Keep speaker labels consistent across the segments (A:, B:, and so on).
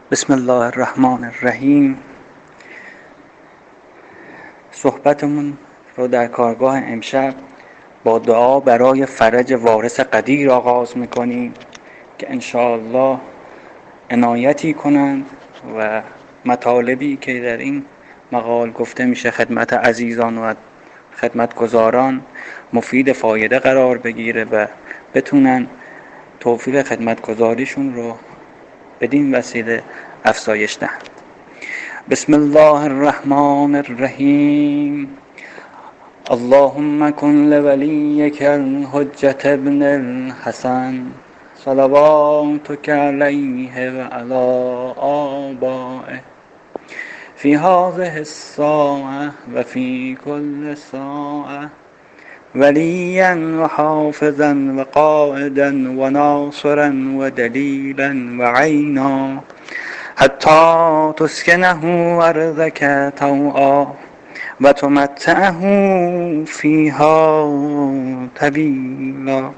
A: بسم الله الرحمن الرحیم. صحبتمون رو در کارگاه امشب با دعا برای فرج وارث قدیر آغاز میکنیم که انشاءالله عنایتی کنند و مطالبی که در این مقال گفته میشه خدمت عزیزان و خدمتگزاران مفید فایده قرار بگیره و بتونن توفیق خدمتگزاریشون رو بدین وسیله افزایش دهند. بسم الله الرحمن الرحیم. اللهم کن لولیک الحجة ابن الحسن صلواتک علیه و علی آبائه فی هذه الساعة و فی کل ساعة ولیا و حافظا و قائدا و ناصرا و دلیلا و عینا حتی تسکنه ارضک طوعا و تمتعه فیها طویلا.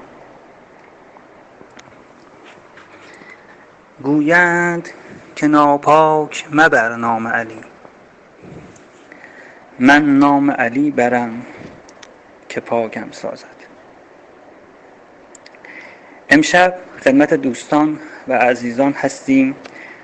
A: گویند که ناپاک مبر نام علی، من نام علی برم که پاکم سازد. امشب خدمت دوستان و عزیزان هستیم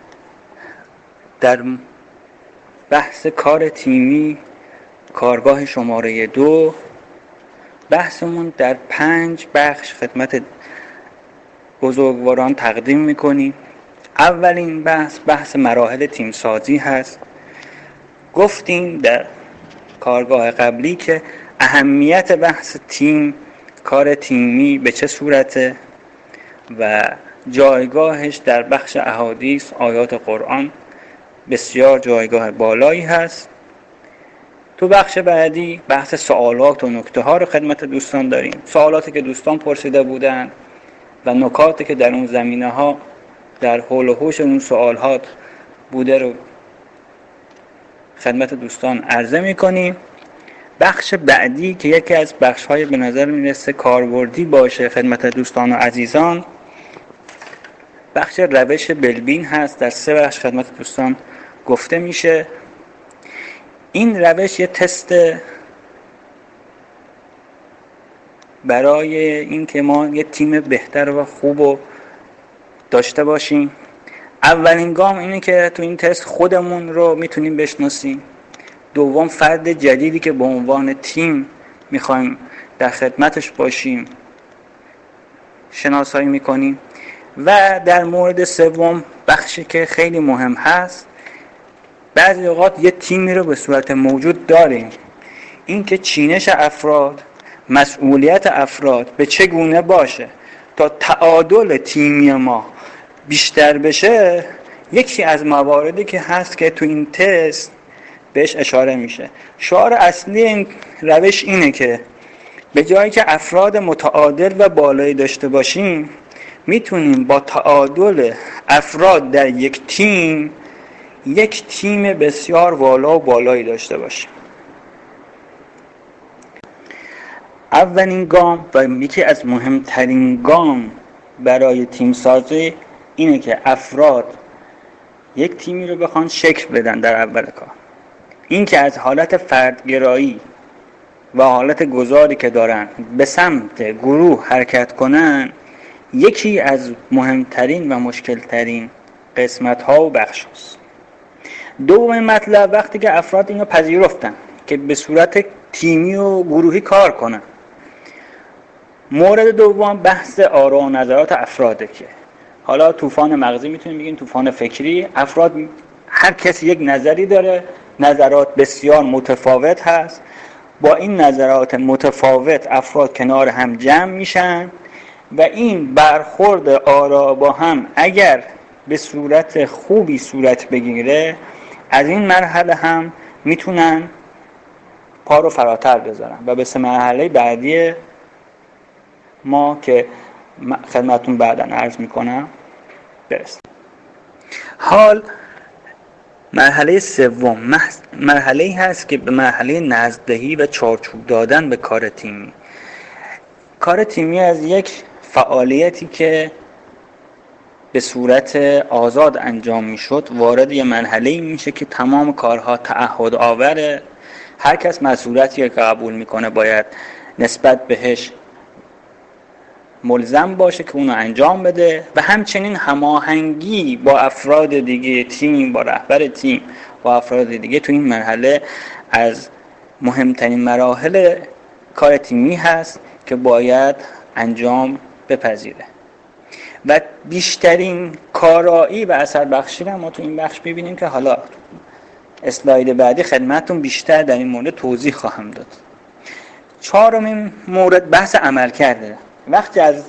A: در بحث کار تیمی، کارگاه شماره 2. بحثمون در 5 بخش خدمت بزرگواران تقدیم میکنیم. اولین بحث مراحل تیم سازی هست. گفتیم در کارگاه قبلی که اهمیت بحث تیم، کار تیمی به چه صورته و جایگاهش در بخش احادیث، آیات قرآن بسیار جایگاه بالایی هست. تو بخش بعدی بحث سوالات و نکته ها رو خدمت دوستان داریم. سوالاتی که دوستان پرسیده بودن و نکاتی که در اون زمینه ها در حول و حوش اون سوالات بوده رو خدمت دوستان عرضه می‌کنیم. بخش بعدی که یکی از بخش‌های به نظر میرسه کاربردی باشه خدمت دوستان و عزیزان، بخش روش بلبین هست. در 3 بخش خدمت دوستان گفته میشه. این روش یه تست برای این که ما یه تیم بهتر و خوب رو داشته باشیم. اولین گام اینه که تو این تست خودمون رو میتونیم بشناسیم. دوم فرد جدیدی که به عنوان تیم میخوایم در خدمتش باشیم شناسایی میکنیم. و در مورد سوم بخشی که خیلی مهم هست، بعضی اوقات یه تیمی رو به صورت موجود داریم، این که چینش افراد، مسئولیت افراد به چه گونه باشه تا تعادل تیمی ما بیشتر بشه. یکی از مواردی که هست که تو این تست بهش اشاره میشه. شعار اصلی این روش اینه که به جایی که افراد متعادل و بالایی داشته باشیم، میتونیم با تعادل افراد در یک تیم بسیار والا و بالایی داشته باشیم. اولین گام و یکی از مهمترین گام برای تیم سازی اینه که افراد یک تیمی رو بخوان شکل بدن. در اول کار این که از حالت فردگرایی و حالت گذاری که دارن به سمت گروه حرکت کنن، یکی از مهمترین و مشکلترین قسمت ها و بخش هست. دومین مطلب وقتی که افراد اینو پذیرفتن که به صورت تیمی و گروهی کار کنن. مورد دوم بحث آرا و نظرات افراده که حالا طوفان مغزی میتونیم بگیم، طوفان فکری. افراد هر کسی یک نظری داره، نظرات بسیار متفاوت هست. با این نظرات متفاوت افراد کنار هم جمع میشن و این برخورد آرا با هم اگر به صورت خوبی صورت بگیره، از این مرحله هم میتونن پا رو فراتر بذارن و به 3 مرحله بعدی ما که خدمتون بعداً عرض میکنم برسیم. حال مرحله سوم مرحله‌ای هست که به مرحله نظم‌دهی و چارچوب دادن به کار تیمی. کار تیمی از یک فعالیتی که به صورت آزاد انجام میشد وارد یه مرحله میشه که تمام کارها تعهد آوره، هر کس مسئولیتی که قبول میکنه باید نسبت بهش ملزم باشه که اونو انجام بده و همچنین هماهنگی با افراد دیگه تیم، با رهبر تیم، با افراد دیگه تو این مرحله از مهمترین مراحل کار تیمی هست که باید انجام بپذیره. و بیشترین کارایی و اثر بخشی رو ما تو این بخش ببینیم که حالا اسلاید بعدی خدمتتون بیشتر در این مورد توضیح خواهم داد. چهارمین مورد بحث عمل کرده. وقتی از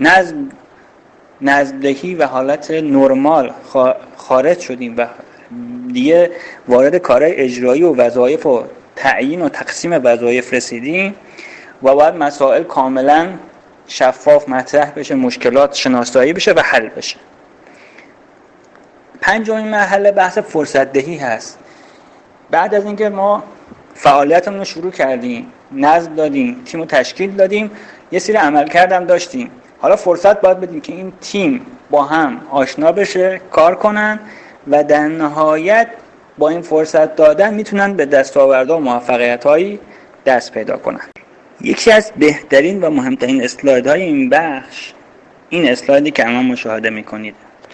A: نظم‌دهی و حالت نرمال خارج شدیم و دیگه وارد کارهای اجرایی و وظایف و تعیین و تقسیم وظایف رسیدیم و باید مسائل کاملا شفاف مطرح بشه، مشکلات شناسایی بشه و حل بشه. پنجمین مرحله بحث فرصت دهی هست. بعد از اینکه ما فعالیتمون رو شروع کردیم، نظم دادیم، تیم رو تشکیل دادیم، یه سری عملکرد هم داشتیم، حالا فرصت باید بدیم که این تیم با هم آشنا بشه، کار کنن و در نهایت با این فرصت دادن میتونن به دستاوردها و موفقیت‌هایی دست پیدا کنن. یکی از بهترین و مهمترین اسلایدهای این بخش این اسلایدی که الان مشاهده میکنید.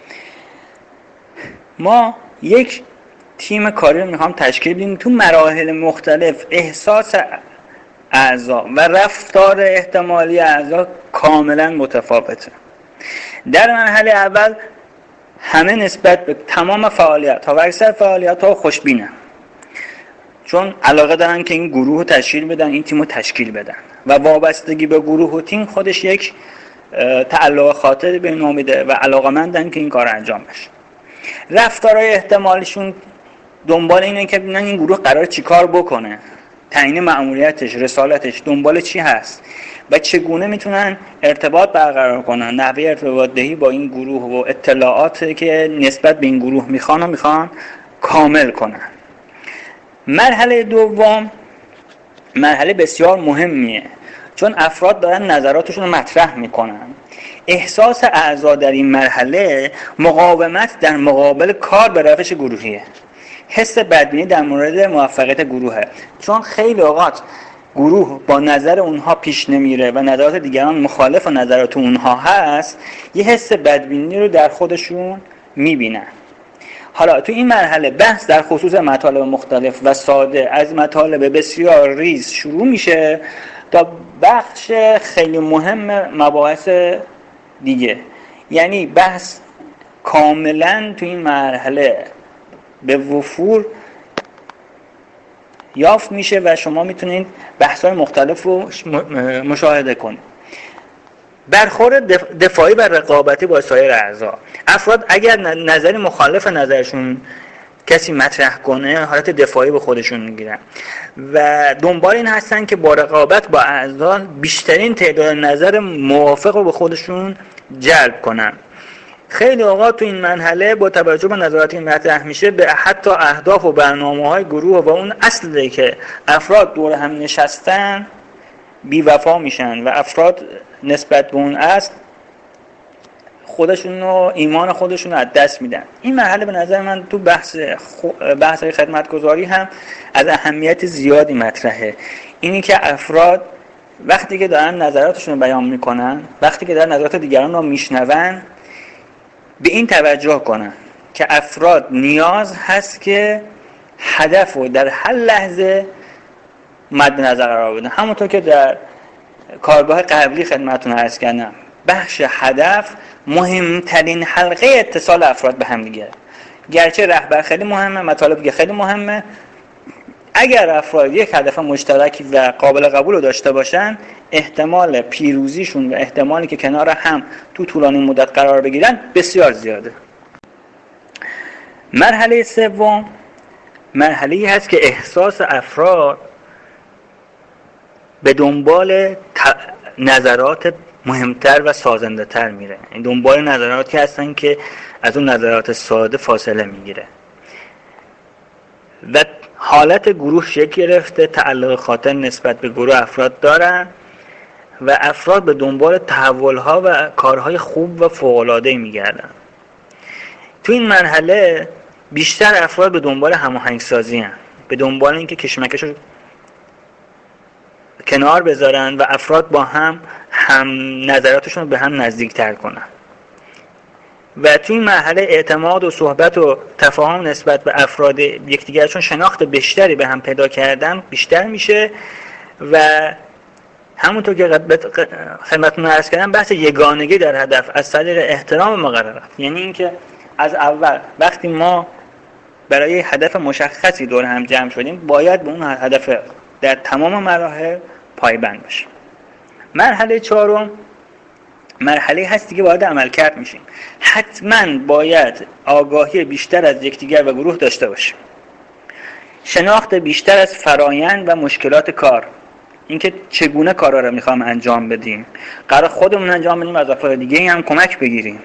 A: ما یک تیم کاری رو میخوام تشکیل بدیم، تو مراحل مختلف احساس اعضا و رفتار احتمالی اعضا کاملا متفاوته. در مرحله اول همه نسبت به تمام فعالیت ها و اکثر فعالیت ها خوشبینن، چون علاقه دارن که این گروه رو تشکیل بدن، این تیم رو تشکیل بدن و وابستگی به گروه و تیم خودش یک تعلق خاطر به اینا میده و علاقه‌مندن که این کار انجام بشه. رفتارهای احتمالیشون دنبال اینه که ببینن این گروه قراره چیکار بکنه، تعیین مأموریتش، رسالتش دنبال چی هست و چگونه میتونن ارتباط برقرار کنن، نحوه ارتباط دهی با این گروه و اطلاعاتی که نسبت به این گروه میخوان کامل کنن. مرحله دوم مرحله بسیار مهمیه، چون افراد دارن نظراتشون رو مطرح میکنن. احساس اعضا در این مرحله مقاومت در مقابل کار به روش گروهیه، حس بدبینی در مورد موفقیت گروهه، چون خیلی اوقات گروه با نظر اونها پیش نمیره و نظرات دیگران مخالف نظرات اونها هست، یه حس بدبینی رو در خودشون میبینن. حالا تو این مرحله بحث در خصوص مطالب مختلف و ساده از مطالب بسیار ریز شروع میشه تا بخش خیلی مهم مباحث دیگه. یعنی بحث کاملا تو این مرحله به وفور یافت میشه و شما میتونید بحث‌های مختلف رو مشاهده کنید. برخورد دفاعی و رقابتی با سایر اعضا. افراد اگر نظری مخالف نظرشون کسی مطرح کنه حالت دفاعی به خودشون میگیرن و دنبال این هستن که با رقابت با اعضا بیشترین تعداد نظر موافق رو به خودشون جلب کنن. خیلی اوقات تو این مرحله با توجه به نظراتی مطرح میشه به حتی اهداف و برنامه‌های گروه و اون اصلی که افراد دور هم نشستن بی وفا میشن و افراد نسبت به اون اصل خودشون و ایمان خودشون رو از دست میدن. این مرحله به نظر من تو بحث خدمتگزاری هم از اهمیت زیادی مطرحه. اینی که افراد وقتی که دارن نظراتشون رو بیان میکنن، وقتی که دارن نظرات دیگران رو میشنون، به این توجه کنن که افراد نیاز هست که هدف رو در هر لحظه مد نظر قرار بدن. همونطور که در کارگاه قبلی خدمتتون عرض کردم، بخش هدف مهمترین حلقه اتصال افراد به هم دیگه. گرچه رهبر خیلی مهمه، مطالب دیگه خیلی مهمه، اگر افراد یک هدف مشترکی و قابل قبول رو داشته باشن، احتمال پیروزیشون و احتمالی که کنار هم تو طولانی مدت قرار بگیرن بسیار زیاده. مرحله سوم مرحله‌ای هست که احساس افراد به دنبال نظرات مهمتر و سازنده تر میره. این دنبال نظراتی هستن که از اون نظرات ساده فاصله میگیره و حالت گروه شکل گرفته، تعلق خاطر نسبت به گروه افراد دارن و افراد به دنبال تحول‌ها و کارهای خوب و فوق‌العاده‌ای میگردن. تو این مرحله بیشتر افراد به دنبال هماهنگسازی هستند، به دنبال اینکه کشمکش رو کنار بذارن و افراد با هم نظراتشون رو به هم نزدیکتر کنن. و تو این مرحله اعتماد و صحبت و تفاهم نسبت به افراد یکدیگرشون شناخت بیشتری به هم پیدا کردن بیشتر میشه و همونطور که خدمتتون عرض کردم بحث یگانگی در هدف از طریق احترام مقررات، یعنی اینکه از اول وقتی ما برای هدف مشخصی دور هم جمع شدیم باید به اون هدف در تمام مراحل پایبند باشیم. مرحله چهارم مرحله هستی که وارد عملکرد میشیم. حتما باید آگاهی بیشتر از یکدیگر و گروه داشته باشیم، شناخت بیشتر از فرایند و مشکلات کار، اینکه چگونه کارا رو میخوام انجام بدیم، قرار خودمون انجام بدیم از افراد دیگه هم کمک بگیریم.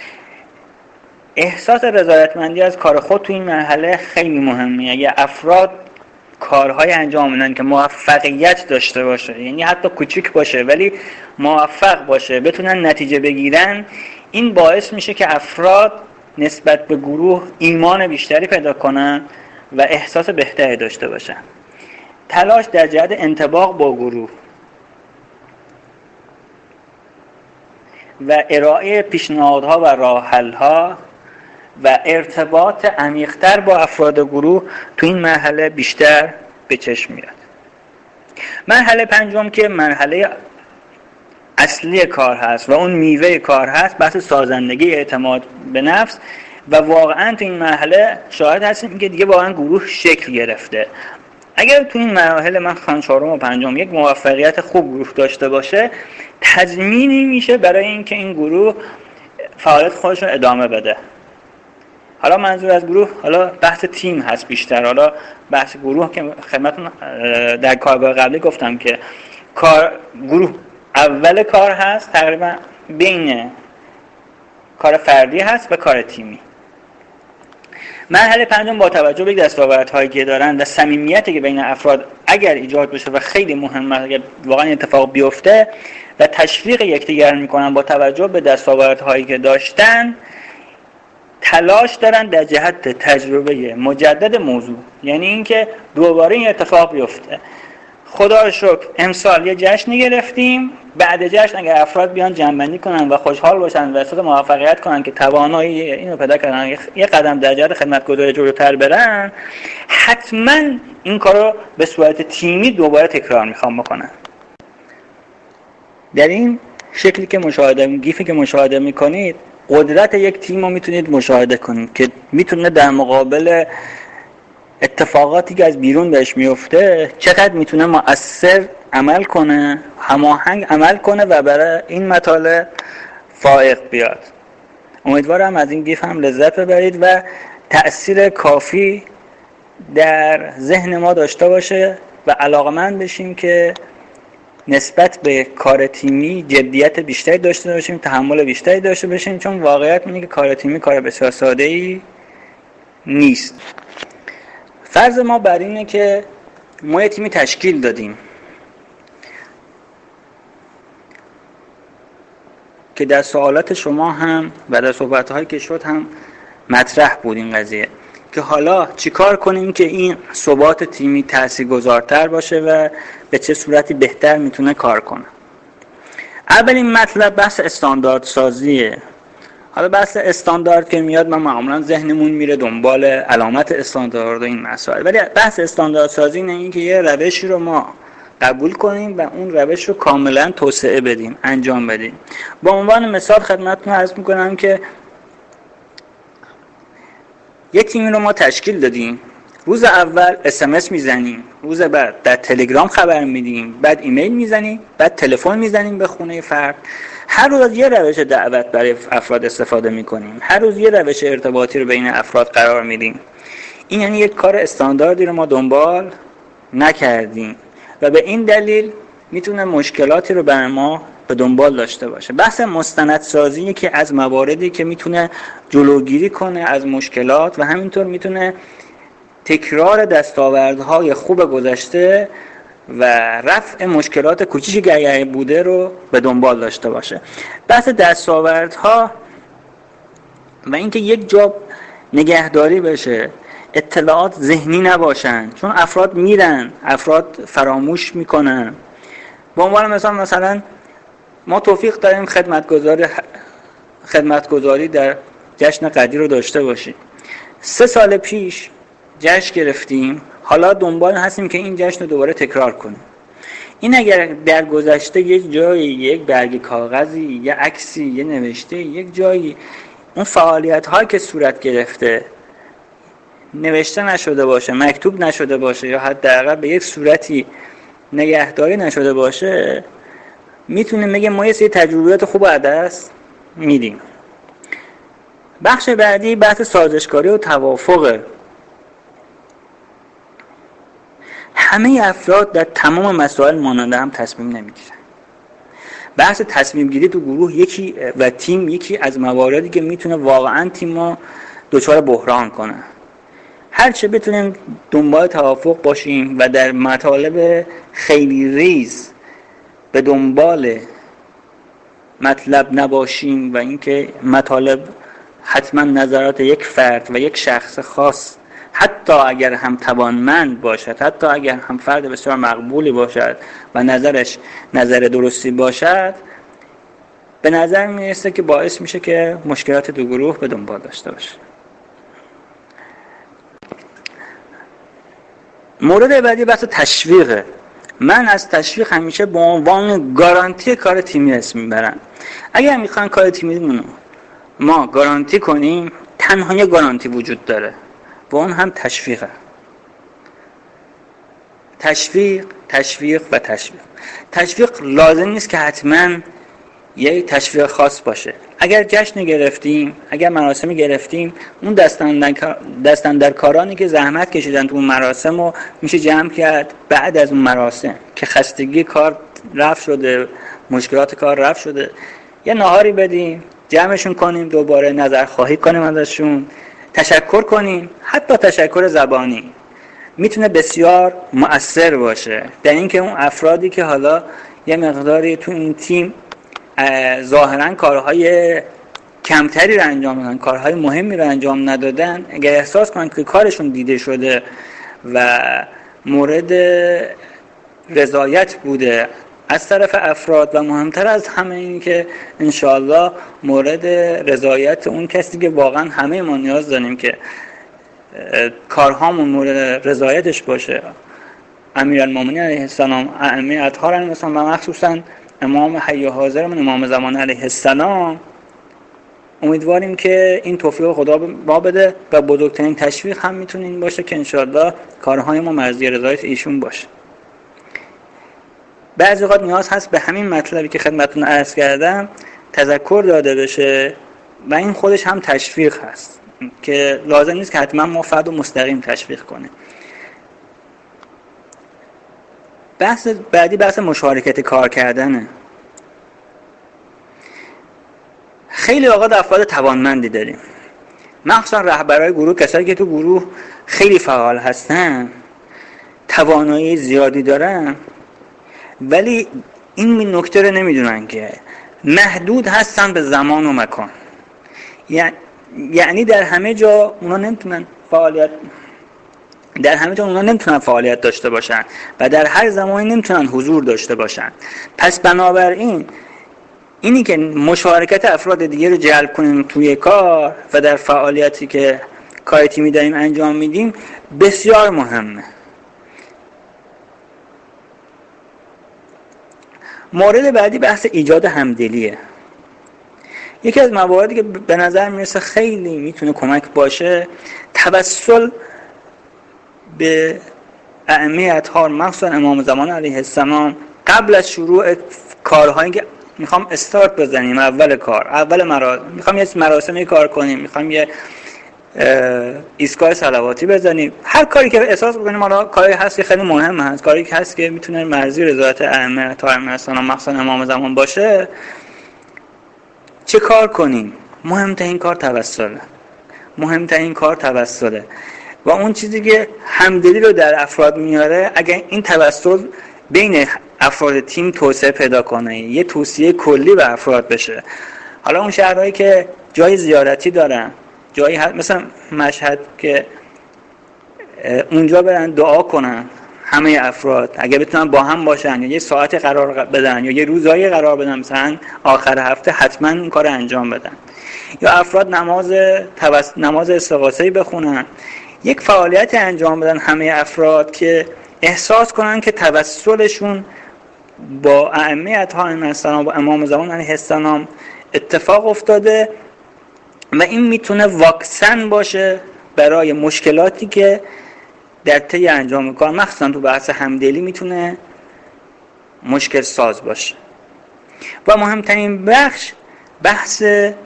A: احساس رضایتمندی از کار خود تو این مرحله خیلی مهمه. اگه افراد کارهای انجام بدن که موفقیت داشته باشه، یعنی حتی کوچیک باشه ولی موفق باشه، بتونن نتیجه بگیرن، این باعث میشه که افراد نسبت به گروه ایمان بیشتری پیدا کنن و احساس بهتری داشته باشن. تلاش در جهت انطباق با گروه و ارائه پیشنهادها و راه حل‌ها و ارتباط عمیق‌تر با افراد گروه تو این مرحله بیشتر به چشم میاد. مرحله پنجم که مرحله اصلی کار هست و اون میوه کار هست، بحث سازندگی، اعتماد به نفس و واقعا تو این مرحله شاهد هستیم که دیگه واقعا گروه شکل گرفته. اگر تو این مراحل من چهارم و پنجم یک موفقیت خوب گروه داشته باشه، تضمینی میشه برای اینکه این گروه فعالیت خودش رو ادامه بده. حالا منظور از گروه حالا بحث تیم هست بیشتر. حالا بحث گروه که خدمتتون در کارگاه قبلی گفتم که گروه اول کار هست، تقریبا بین کار فردی هست و کار تیمی. مرحله پنجم با توجه به دستاوردهایی که دارن و صمیمیتی که بین افراد اگر ایجاد بشه و خیلی مهمه اگر واقعا اتفاق بیفته و تشویق یکدیگر میکنن با توجه به دستاوردهایی که داشتن، تلاش دارن در جهت تجربه مجدد موضوع، یعنی اینکه دوباره این اتفاق بیفته. خدا رو شکر امسال یه جشنی گرفتیم، بعد جشن اگر افراد بیان جمع‌بندی کنن و خوشحال باشن و احساس موفقیت کنن که توانایی اینو پیدا کردن یه قدم در جهت خدمتگزاری جلوتر برن، حتما این کارو به صورت تیمی دوباره تکرار میخوام بکنن. در این شکلی که گیفی که مشاهده میکنید، قدرت یک تیم رو میتونید مشاهده کنید که میتونه در مقابل اتفاقاتی که از بیرون بهش میفته چقدر میتونه مؤثر عمل کنه، هماهنگ عمل کنه و برای این مطالب فائق بیاد. امیدوارم از این گیف هم لذت ببرید و تأثیر کافی در ذهن ما داشته باشه و علاقمند بشیم که نسبت به کار تیمی جدیت بیشتری داشته باشیم، تحمل بیشتری داشته باشیم، چون واقعیت اینه که کار تیمی کار بسیار ساده‌ای نیست. فرض ما بر اینه که ما یه تیمی تشکیل دادیم که در سوالات شما هم و در صحبت‌هایی که شد هم مطرح بود این قضیه که حالا چیکار کنیم که این ثبات تیمی تاثیرگذارتر باشه و به چه صورتی بهتر میتونه کار کنه. اولین مطلب بحث استاندارد سازیه. حالا بحث استاندارد که میاد ما معمولا ذهنمون میره دنبال علامت استاندارد و این مسائل، ولی بحث استاندارد سازی نه که یه روشی رو ما قبول کنیم و اون روش رو کاملا توسعه بدیم، انجام بدیم. با عنوان مثال خدمتتون عرض میکنم که یه تیمی رو ما تشکیل دادیم، روز اول SMS میزنیم، روز بعد در تلگرام خبر میدیم، بعد ایمیل میزنیم، بعد تلفن میزنیم به خونه فرد. هر روز یه روش دعوت برای افراد استفاده میکنیم، هر روز یه روش ارتباطی رو بین افراد قرار میدیم. این یعنی یک کار استانداردی رو ما دنبال نکردیم و به این دلیل میتونه مشکلاتی رو برای ما به دنبال داشته باشه. بحث مستندسازی که از مواردی که میتونه جلوگیری کنه از مشکلات و همینطور میتونه تکرار دستاوردهای خوب گذشته و رفع مشکلات کوچیکی که اگر بوده رو به دنبال داشته باشه. بحث دستاوردها و اینکه یک جا نگهداری بشه، اطلاعات ذهنی نباشن، چون افراد میرن، افراد فراموش میکنن. به عنوان مثلا ما توفیق داریم خدمتگزاری در جشن قدیر رو داشته باشیم. 3 سال پیش جشن گرفتیم، حالا دنبال هستیم که این جشن رو دوباره تکرار کنیم. این اگر در گذشته یک جایی، یک برگ کاغذی، یک عکسی، یک نوشته، یک جایی اون فعالیت هایی که صورت گرفته نوشته نشده باشه، مکتوب نشده باشه، یا حداقل به یک صورتی نگهداری نشده باشه، میتونیم بگیم ما یه سری تجربیات خوب از دست میدیم. بخش بعدی بحث سازشکاری و توافق. همه افراد در تمام مسائل ماننده هم تصمیم نمیگیرن. بحث تصمیم گیری تو گروه و تیم یکی از مواردی که میتونه واقعا تیم رو دچار بحران کنه. هرچه بتونیم دنبال توافق باشیم و در مطالب خیلی ریز به دنبال مطلب نباشیم و اینکه مطالب حتما نظرات یک فرد و یک شخص خاص، حتی اگر هم توانمند باشد، حتی اگر هم فرد بسیار مقبولی باشد و نظرش نظر درستی باشد، به نظر میرسه که باعث میشه که مشکلات دو گروه به دنبال داشته باشه. مورد بعدی بحث تشویقه. من از تشویق همیشه به عنوان گارانتی کار تیمی اسم میبرم. اگر میخوان کار تیمی ما گارانتی کنیم، تنها یه گارانتی وجود داره و اون هم تشویقه. تشویق و تشویق. تشویق لازم نیست که حتما یه تشویق خاص باشه. اگر جشن گرفتیم، اگر مراسمی گرفتیم، اون دستاندرکارانی که زحمت کشیدن تو اون مراسم رو میشه جمع کرد بعد از اون مراسم که خستگی کار رفع شده، مشکلات کار رفع شده، یه ناهاری بدیم، جمعشون کنیم، دوباره نظرخواهی کنیم ازشون، تشکر کنیم. حتی تشکر زبانی میتونه بسیار مؤثر باشه در اینکه اون افرادی که حالا یه مقداری تو این تیم ظاهرا کارهای کمتری رو انجام دادن، کارهای مهمی رو انجام ندادن، اگر احساس کنن که کارشون دیده شده و مورد رضایت بوده از طرف افراد و مهمتر از همه این که انشاءالله مورد رضایت اون کسی که واقعا همه ما نیاز داریم که کارهامون مورد رضایتش باشه، امیرالمومنین علیه السلام، ائمه اطهار علیهم السلام و مخصوصا امام حی و حاضرمون امام زمان علیه السلام، امیدواریم که این توفیق خدا با بده و بزرگترین تشویق هم میتونه این باشه که انشاءالله کارهای ما مرضی رضایت ایشون باشه. بعضی وقت نیاز هست به همین مطلبی که خدمتتون عرض کردم تذکر داده بشه و این خودش هم تشویق هست که لازم نیست که حتما ما فرد و مستقیم تشویق کنه. بحث بعدی بحث مشارکت کار کردنه. خیلی اوقات افراد توانمندی داریم، مخصوصا رهبرای گروه، کسایی که تو گروه خیلی فعال هستن، توانایی زیادی دارن، ولی این نکته رو نمیدونن که محدود هستن به زمان و مکان. یعنی در همه جا اونا نمیتونن فعالیت داشته باشن و در هر زمانی نمیتونن حضور داشته باشن. پس بنابراین اینی که مشارکت افراد دیگه رو جلب کنیم توی کار و در فعالیتی که کار تیمی داریم انجام میدیم بسیار مهمه. مورد بعدی بحث ایجاد همدلیه. یکی از مواردی که به نظر میرسه خیلی میتونه کمک باشه توسل به ائمه اطهار، مخصوصا امام زمان علیه السلام، قبل از شروع کارهایی که میخوام استارت بزنیم، میخوام یه مراسمی کار کنیم، میخوام یه ایستگاه صلواتی بزنیم، هر کاری که احساس بکنیم حالا کاری هست که خیلی مهم هست، کاری که هست که میتونه مرضی رضایت ائمه اطهار علیهم السلام مخصوصا امام زمان باشه، چه کار کنیم؟ مهمترین کار توسله. و اون چیزی که همدلی رو در افراد میاره، اگر این توسل بین افراد تیم توسعه پیدا کنه، یه توصیه کلی به افراد بشه. حالا اون شهرهایی که جای زیارتی دارن، جایی هست مثلا مشهد که اونجا برن دعا کنن همه افراد، اگه بتونن با هم باشن یا یه ساعت قرار بدن یا یه روزایی قرار بدن، مثلا آخر هفته حتما این کار انجام بدن، یا افراد نماز استغاثه‌ای بخونن، یک فعالیت انجام بدن همه افراد که احساس کنن که توسلشون با ائمه اطهار علیهم السلام و امام زمان علیه السلام اتفاق افتاده و این میتونه واکسن باشه برای مشکلاتی که در طی انجام کار، مخصوصا تو بحث همدلی، میتونه مشکل ساز باشه. و مهمترین بحث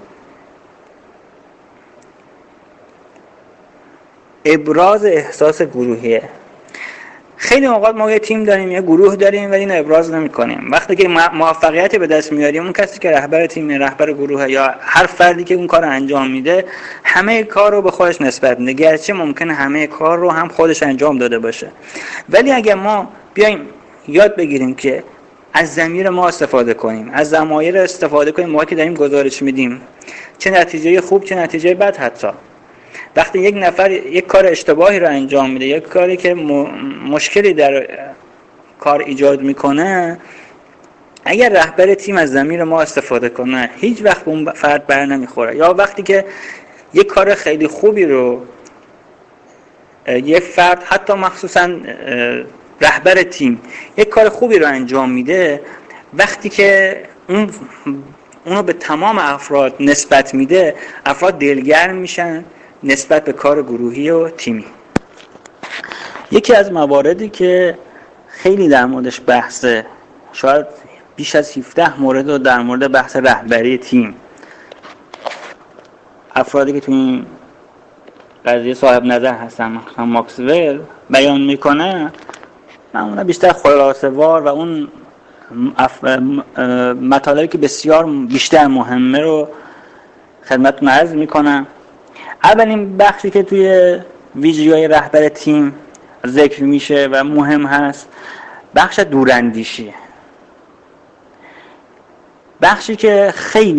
A: ابراز احساس گروهیه. خیلی اوقات ما یه تیم داریم، یه گروه داریم ولی اینو ابراز نمی‌کنیم. وقتی که موفقیت به دست میاریم، اون کسی که رهبر تیم، رهبر گروه یا هر فردی که اون کار انجام میده، همه کار رو به خودش نسبت میده، گرچه ممکنه همه کار رو هم خودش انجام داده باشه. ولی اگه ما بیایم یاد بگیریم که از ضمیر ما استفاده کنیم، از ضمایر استفاده کنیم ما که داریم گزارش میدیم، چه نتیجه خوب چه نتیجه بد، حتی وقتی یک نفر یک کار اشتباهی رو انجام میده، یک کاری که مشکلی در کار ایجاد میکنه، اگر رهبر تیم از ضمیر ما استفاده کنه هیچ وقت اون فرد بر نمیخوره. یا وقتی که یک کار خیلی خوبی رو یک فرد، حتی مخصوصا رهبر تیم، یک کار خوبی رو انجام میده، وقتی که اونو به تمام افراد نسبت میده، افراد دلگرم میشن نسبت به کار گروهی و تیمی. یکی از مواردی که خیلی در موردش بحثه، شاید بیش از 17 مورد رو در مورد بحث رهبری تیم، افرادی که تو این قضیه صاحب نظر هستن، مثلا ماکسول بیان میکنه، معمولا بیشتر خلاصه وار و اون مطالبی که بسیار بیشتر مهمه رو خدمتتون عرض میکنم. اولین بخشی که توی ویژگی‌های رهبر تیم ذکر میشه و مهم هست، بخش دوراندیشی. بخشی که خیلی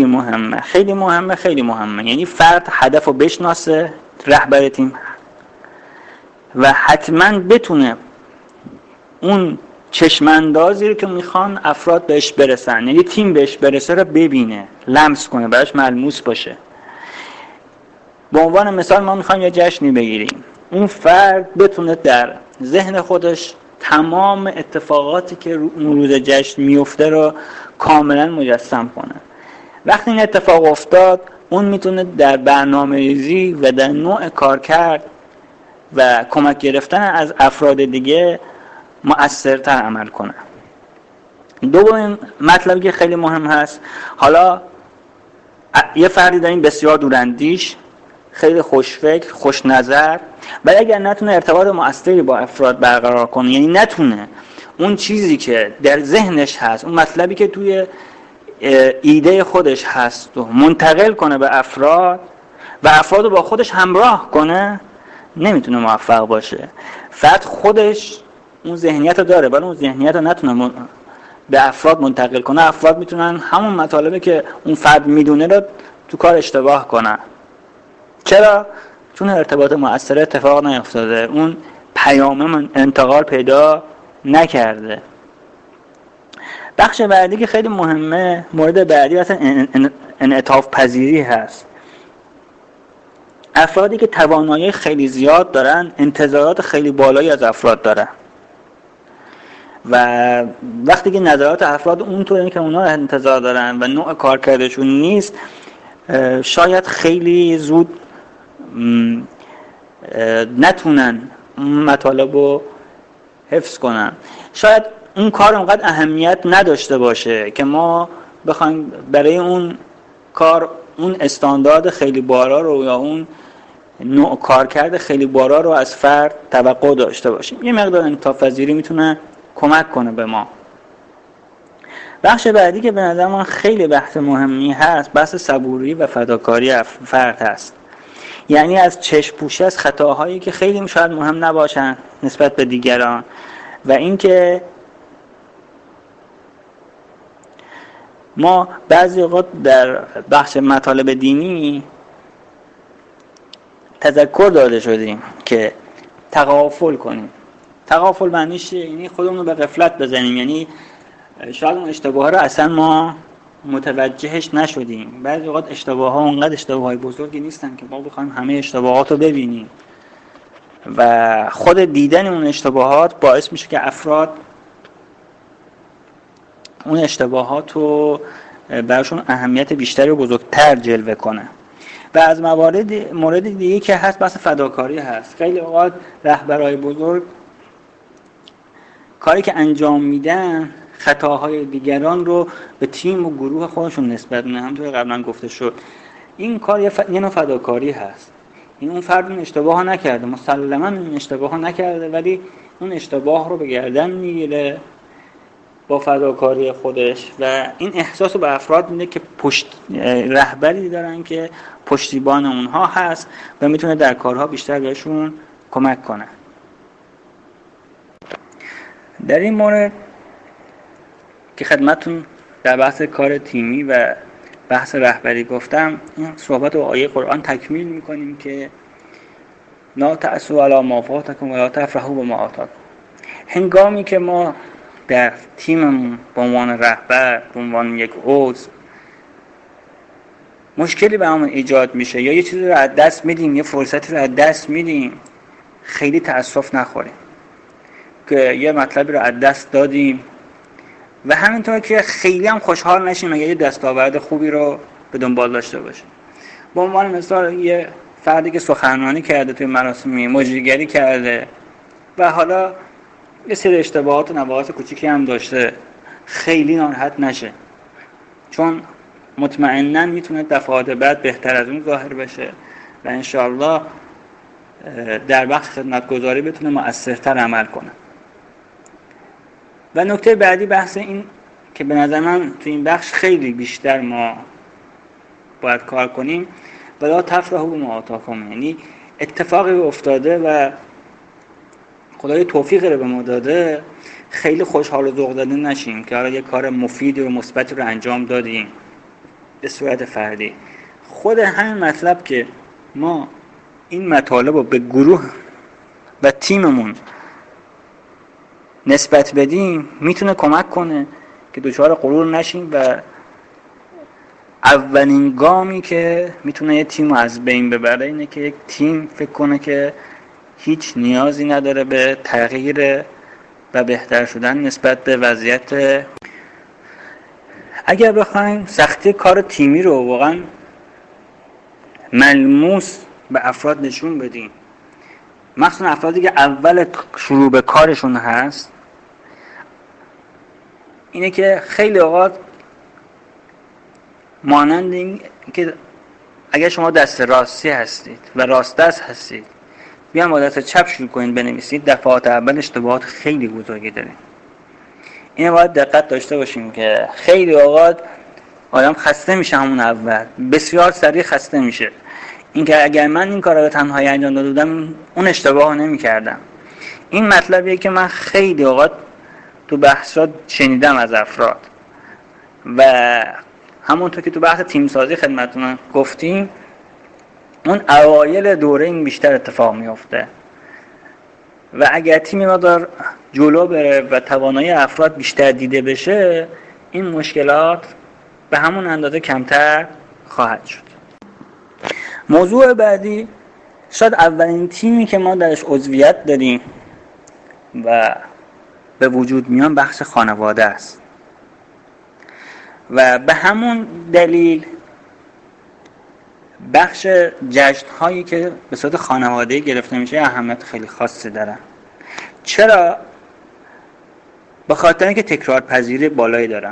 A: مهمه، یعنی فرد هدف رو بشناسه، رهبر تیم، و حتما بتونه اون چشماندازی رو که میخوان افراد بهش برسن، یعنی تیم بهش برسه، رو ببینه، لمس کنه، براش ملموس باشه. به عنوان مثال ما میخوایم یه جشنی بگیریم، اون فرد بتونه در ذهن خودش تمام اتفاقاتی که اون روز جشن میفته رو کاملا مجسم کنه. وقتی این اتفاق افتاد، اون میتونه در برنامه‌ریزی و در نوع کارکرد و کمک گرفتن از افراد دیگه مؤثرتر عمل کنه. دومین مطلبی که خیلی مهم هست، حالا یه فردی داریم بسیار دوراندیش، خیلی خوشفکر، خوش نظر، ولی اگر نتونه ارتباط مؤثری با افراد برقرار کنه، یعنی نتونه اون چیزی که در ذهنش هست، اون مطلبی که توی ایده خودش هست و منتقل کنه به افراد و افراد رو با خودش همراه کنه، نمیتونه موفق باشه. فرد خودش اون ذهنیت رو داره، ولی اون ذهنیت رو نتونه به افراد منتقل کنه. افراد میتونن همون مطالبی که اون فرد میدونه رو تو کار اشتباه کنن. چرا؟ چون ارتباط مؤثر اتفاق نیفتاده، اون پیام انتقال پیدا نکرده. بخش بعدی که خیلی مهمه، مورد بعدی اصلا انعطاف پذیری هست. افرادی که توانایی خیلی زیاد دارن، انتظارات خیلی بالایی از افراد دارن و وقتی که نظرات افراد اونطوری که اونا انتظار دارن و نوع کارکردشون نیست، شاید خیلی زود نتونن مطالب رو حفظ کنن. شاید اون کار اونقدر اهمیت نداشته باشه که ما بخوایم برای اون کار اون استاندارد خیلی بالا رو یا اون نوع کارکرد خیلی بالا رو از فرد توقع داشته باشیم. یه مقدار انعطاف پذیری میتونه کمک کنه به ما. بخش بعدی که به نظر من خیلی بحث مهمی هست، بحث صبوری و فداکاری فرد هست. یعنی از چشم پوشی از خطاهایی که خیلی شاید مهم نباشن نسبت به دیگران، و اینکه ما بعضی اوقات در بخش مطالب دینی تذکر داده شدیم که تغافل کنیم. تغافل معنیش یعنی خودمون رو به غفلت بزنیم، یعنی شاید اون اشتباه رو اصلا ما متوجهش نشدیم. بعضی اوقات اشتباه ها اونقدر اشتباه های بزرگی نیستن که ما بخوایم همه اشتباهات رو ببینیم و خود دیدن اون اشتباهات باعث میشه که افراد اون اشتباهات رو براشون اهمیت بیشتری و بزرگتر جلوه کنه. و از مورد دیگه که هست بحث فداکاری هست. خیلی اوقات رهبرای بزرگ کاری که انجام میدن خطاهای دیگران رو به تیم و گروه خودشون نسبت میدن. همونطور قبلا گفته شد این کار یه نوع فداکاری هست. این اون فرد اون اشتباه ها نکرده، مسلماً اون اشتباه ها نکرده، ولی اون اشتباه رو به گردن میگیره با فداکاری خودش و این احساس رو به افراد میده که رهبری دارن که پشتیبان اونها هست و میتونه در کارها بیشتر بهشون کمک کنه. در این مورد که خدمتتون در بحث کار تیمی و بحث رهبری گفتم، این صحبت و آیه قرآن تکمیل میکنیم که لا تأسوا علی ما فاتکم ولا تفرحوا بما آتاکم. هنگامی که ما در تیممون به عنوان رهبر، به عنوان یک عضو مشکلی به همون ایجاد میشه یا یه چیزی رو از دست میدیم، یه فرصتی رو از دست میدیم، خیلی تأسف نخوریم که یه مطلبی رو از دست دادیم و همینطور که خیلی هم خوشحال نشیم اگه یه دستاورد خوبی رو به دنبال داشته باشیم. به عنوان مثال یه فردی که سخنرانی کرده توی مراسمی، مجریگری کرده و حالا یه سری اشتباهات و نواقص کوچیکی هم داشته، خیلی ناراحت نشه، چون مطمئناً میتونه دفعات بعد بهتر از اون ظاهر بشه و انشاءالله در بخش خدمتگزاری بتونه مؤثرتر عمل کنه. و نکته بعدی بحث این که به نظر من تو این بخش خیلی بیشتر ما باید کار کنیم، ولا تفرحوا بما آتاکم، یعنی اتفاقی افتاده و خدای توفیق رو به ما داده، خیلی خوشحال و ذوق زده نشیم که حالا یه کار مفید و مثبت رو انجام دادیم به صورت فردی. خود همین مطلب که ما این مطالب رو به گروه و تیممون نسبت بدیم میتونه کمک کنه که دچار غرور نشیم و اولین گامی که میتونه یه تیم رو از بین ببره اینه که یک تیم فکر کنه که هیچ نیازی نداره به تغییر و بهتر شدن نسبت به وضعیت. اگر بخوایم سختی کار تیمی رو واقعا ملموس به افراد نشون بدیم، مخصوصا افرادی که اول شروع به کارشون هست، اینه که خیلی اوقات مانند این که اگر شما دست راستی هستید و راست دست هستید بیان با دست چپ شروع کنید بنویسید، دفعات اول اشتباهات خیلی بزرگی دارید. اینو باید دقت داشته باشیم که خیلی اوقات آدم خسته میشه همون اول، بسیار سریع خسته میشه. اینکه اگر من این کارا رو تنهایی انجام داده بودم اون اشتباهو نمی‌کردم. این مطلبیه که من خیلی اوقات تو بحثات شنیدم از افراد و همونطور که تو بحث تیم سازی خدمتتون گفتیم، اون اوایل دوره این بیشتر اتفاق میفته و اگر تیم مقدار جلو بره و توانایی افراد بیشتر دیده بشه، این مشکلات به همون اندازه کمتر خواهد شد. موضوع بعدی، شاید اولین تیمی که ما درش عضویت داریم و به وجود میان بخش خانواده است و به همون دلیل بخش جشن‌هایی که به صورت خانواده‌ای گرفته میشه اهمیت خیلی خاصی دارن. چرا؟ به خاطر اینکه تکرار پذیری بالایی دارن.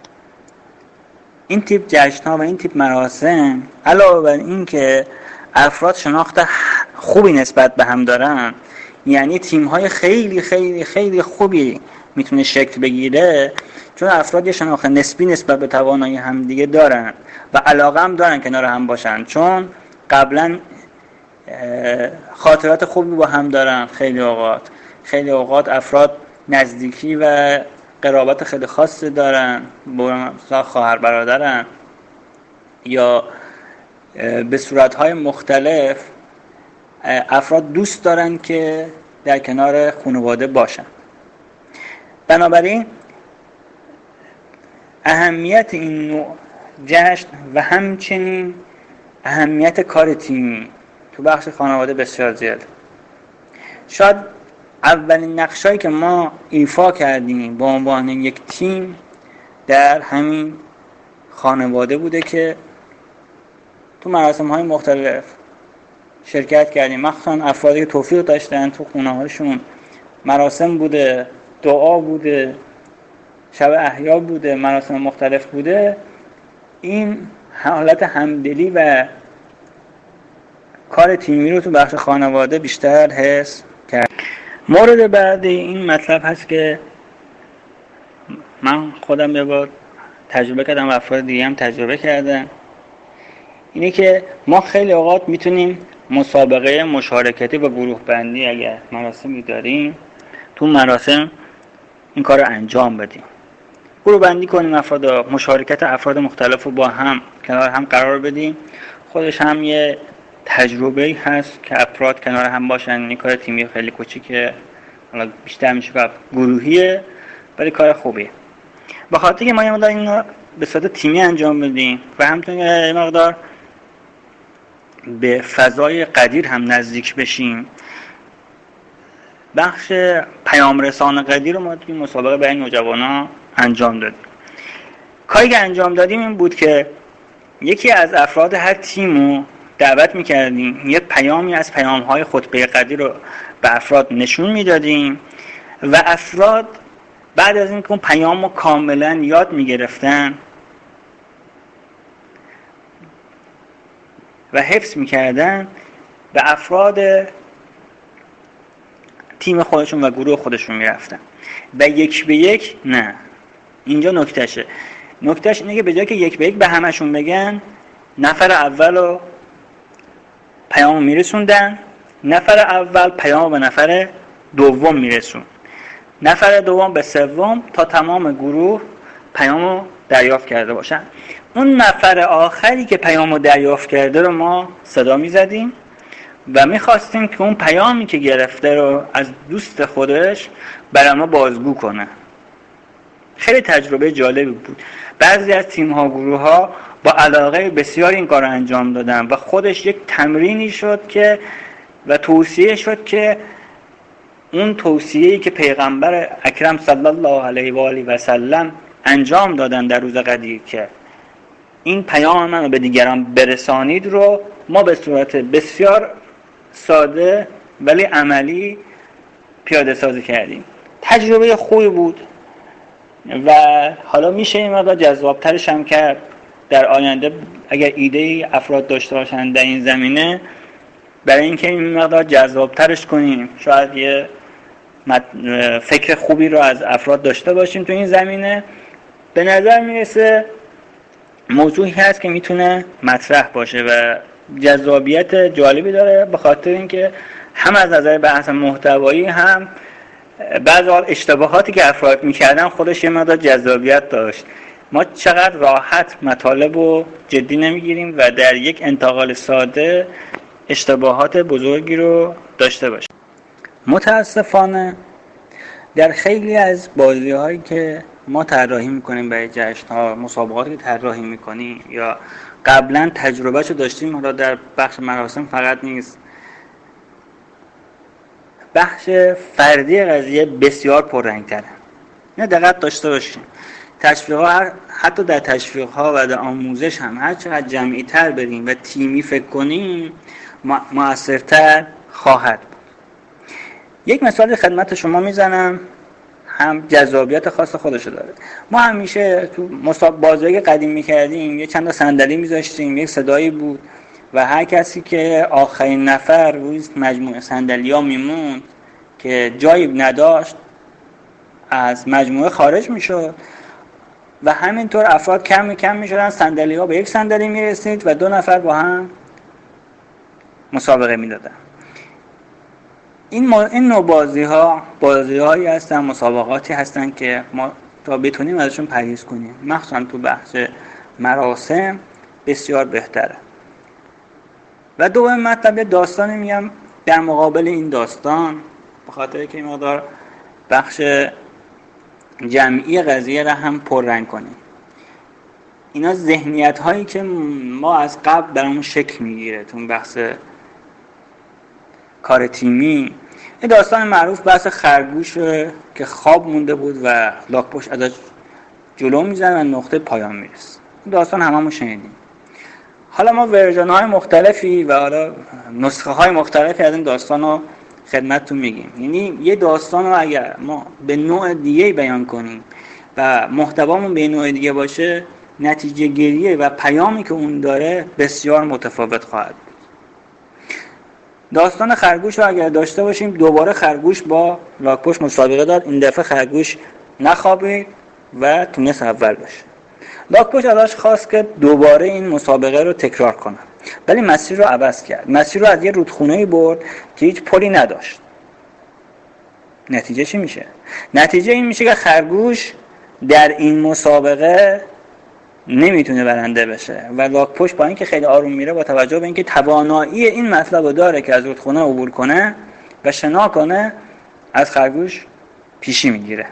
A: این تیپ جشن‌ها و این تیپ مراسم علاوه بر این که افراد شناخت خوبی نسبت به هم دارن، یعنی تیم‌های خیلی خیلی خیلی خوبی میتونه شکل بگیره، چون افراد یه شناخت نسبی نسبت به توانایی هم دیگه دارن و علاقه هم دارن کنار هم باشن، چون قبلا خاطرات خوبی با هم دارن. خیلی اوقات افراد نزدیکی و قرابت خیلی خاصی دارن، مثلا خواهر برادرن یا به صورت‌های مختلف افراد دوست دارن که در کنار خانواده باشن. بنابراین اهمیت این نوع جشن و همچنین اهمیت کار تیمی تو بخش خانواده بسیار زیاده. شاید اولین نقشایی که ما ایفا کردیم با عنوان یک تیم در همین خانواده بوده که تو مراسم‌های مختلف شرکت کردیم، مخصوصا افرادی که توفیق داشتن تو خونه‌هاشون مراسم بوده، دعا بوده، شب احیا بوده، مراسم مختلف بوده. این حالت همدلی و کار تیمی رو تو بخش خانواده بیشتر حس کرد. مورد بعدی این مطلب هست که من خودم یه بار تجربه کردم و افراد دیگه هم تجربه کردن، اینه که ما خیلی اوقات میتونیم مسابقه مشارکتی و گروه بندی اگر مراسمی داریم تو مراسم این کار رو انجام بدیم، گروه بندی کنیم افراد، مشارکت افراد مختلف رو با هم کنار هم قرار بدیم. خودش هم یه تجربه هست که افراد کنار هم باشن. این کار تیمی خیلی کوچیکه، حالا بیشتر میشه که گروهیه ولی کار خوبیه. به خاطر که ما یه مقدار اینو به صورت تیمی انجام بدیم و همچنین یه مقدار به فضای قدیر هم نزدیک بشیم، بخش پیام رسان قدیر رو ما توی مسابقه برای نوجوانا انجام دادیم. کاری که انجام دادیم این بود که یکی از افراد هر تیمو دعوت میکردیم، یه پیامی از پیام‌های خطبه قدیر رو به افراد نشون میدادیم و افراد بعد از اینکه اون پیام رو کاملا یاد میگرفتن و حفظ میکردن، به افراد تیم خودشون و گروه خودشون میرفتن و یک به یک نه. اینجا نکتهش اینه که به جای که یک به یک به همشون بگن، نفر اول رو پیام میرسوندن، نفر اول پیام به نفر دوم میرسون، نفر دوم به سوم، تا تمام گروه پیامو دریافت کرده باشن. اون نفر آخری که پیامو دریافت کرده رو ما صدا میزدیم و میخواستیم که اون پیامی که گرفته رو از دوست خودش برای ما بازگو کنه. خیلی تجربه جالبی بود. بعضی از تیم‌ها و گروه‌ها با علاقه بسیار این کار رو انجام دادن و خودش یک تمرینی شد که و توصیه شد که اون توصیه‌ای که پیغمبر اکرم صلی الله علیه و آله و سلم انجام دادن در روز قدیر که این پیام من رو به دیگران برسانید رو ما به صورت بسیار ساده ولی عملی پیاده سازی کردیم. تجربه خوبی بود و حالا میشه این مقدار جذابترش هم کرد در آینده اگر ایده افراد داشته باشن در این زمینه، برای اینکه این مقدار جذابترش کنیم. شاید یه فکر خوبی رو از افراد داشته باشیم تو این زمینه. به نظر میرسه موضوعی هست که میتونه مطرح باشه و جذابیت جالبی داره، به خاطر اینکه هم از نظر بحث محتوایی هم بعضی اشتباهاتی که افراد میکردن خودش یه مقدار جذابیت داشت. ما چقدر راحت مطالب رو جدی نمیگیریم و در یک انتقال ساده اشتباهات بزرگی رو داشته باشیم. متاسفانه در خیلی از بازی‌هایی که ما طراحی میکنیم برای جشن‌ها، مسابقاتی که طراحی میکنیم یا قبلا تجربهشو داشتیم، حالا در بخش مراسم فقط نیست، بخش فردی قضیه بسیار پررنگ‌تره. نه دقت داشته باشیم، تشویق‌ها حتی در تشویق‌ها و در آموزش هم هر چقدر جمعی‌تر بریم و تیمی فکر کنیم مؤثرتر خواهد بود. یک مثال خدمت شما میزنم، هم جذابیت خاص خودشو داره. ما همیشه تو بازی‌های قدیم می‌کردیم، یه چند تا صندلی می‌ذاشتیم، یک صدایی بود و هر کسی که آخرین نفر روی مجموعه صندلی‌ها میموند که جایی نداشت از مجموعه خارج میشد و همینطور افراد کم کم میشدن، صندلی‌ها به یک صندلی میرسید و دو نفر با هم مسابقه میدادن. این نوع بازی‌هایی هستن، مسابقاتی هستن که ما تا بتونیم ازشون پرهیز کنیم، مخصوصا تو بحث مراسم بسیار بهتره. و دوم مطلب داستانی میگم در مقابل این داستان به خاطر که این مقدار بخش جمعی قضیه را هم پررنگ کنیم، اینا ذهنیت هایی که ما از قبل برامون شکل میگیره تو بحث کار تیمی. این داستان معروف بحث خرگوش که خواب مونده بود و لاک‌پشت ازش جلو میزنه و نقطه پایان میرسه. این داستان هممون شنیدیم. حالا ما ورژن های مختلفی و حالا نسخه های مختلفی از این داستان رو خدمتتون میگیم. یعنی یه داستان رو اگر ما به نوع دیگه بیان کنیم و محتوامون به نوع دیگه باشه، نتیجه گیری و پیامی که اون داره بسیار متفاوت خواهد بود. داستان خرگوش رو اگر داشته باشیم، دوباره خرگوش با لاک‌پشت مسابقه داد. این دفعه خرگوش نخوابید و تونست اول بشه. لاک‌پشت ازش خواست که دوباره این مسابقه رو تکرار کنه، ولی مسیر رو عوض کرد. مسیر رو از یه رودخونه‌ای برد که هیچ پلی نداشت. نتیجه چی میشه؟ نتیجه این میشه که خرگوش در این مسابقه نمیتونه برنده بشه و لاک‌پشت با اینکه خیلی آروم میره، با توجه به اینکه توانایی این مطلب رو داره که از رودخونه عبور کنه و شنا کنه، از خرگوش پیشی میگیره.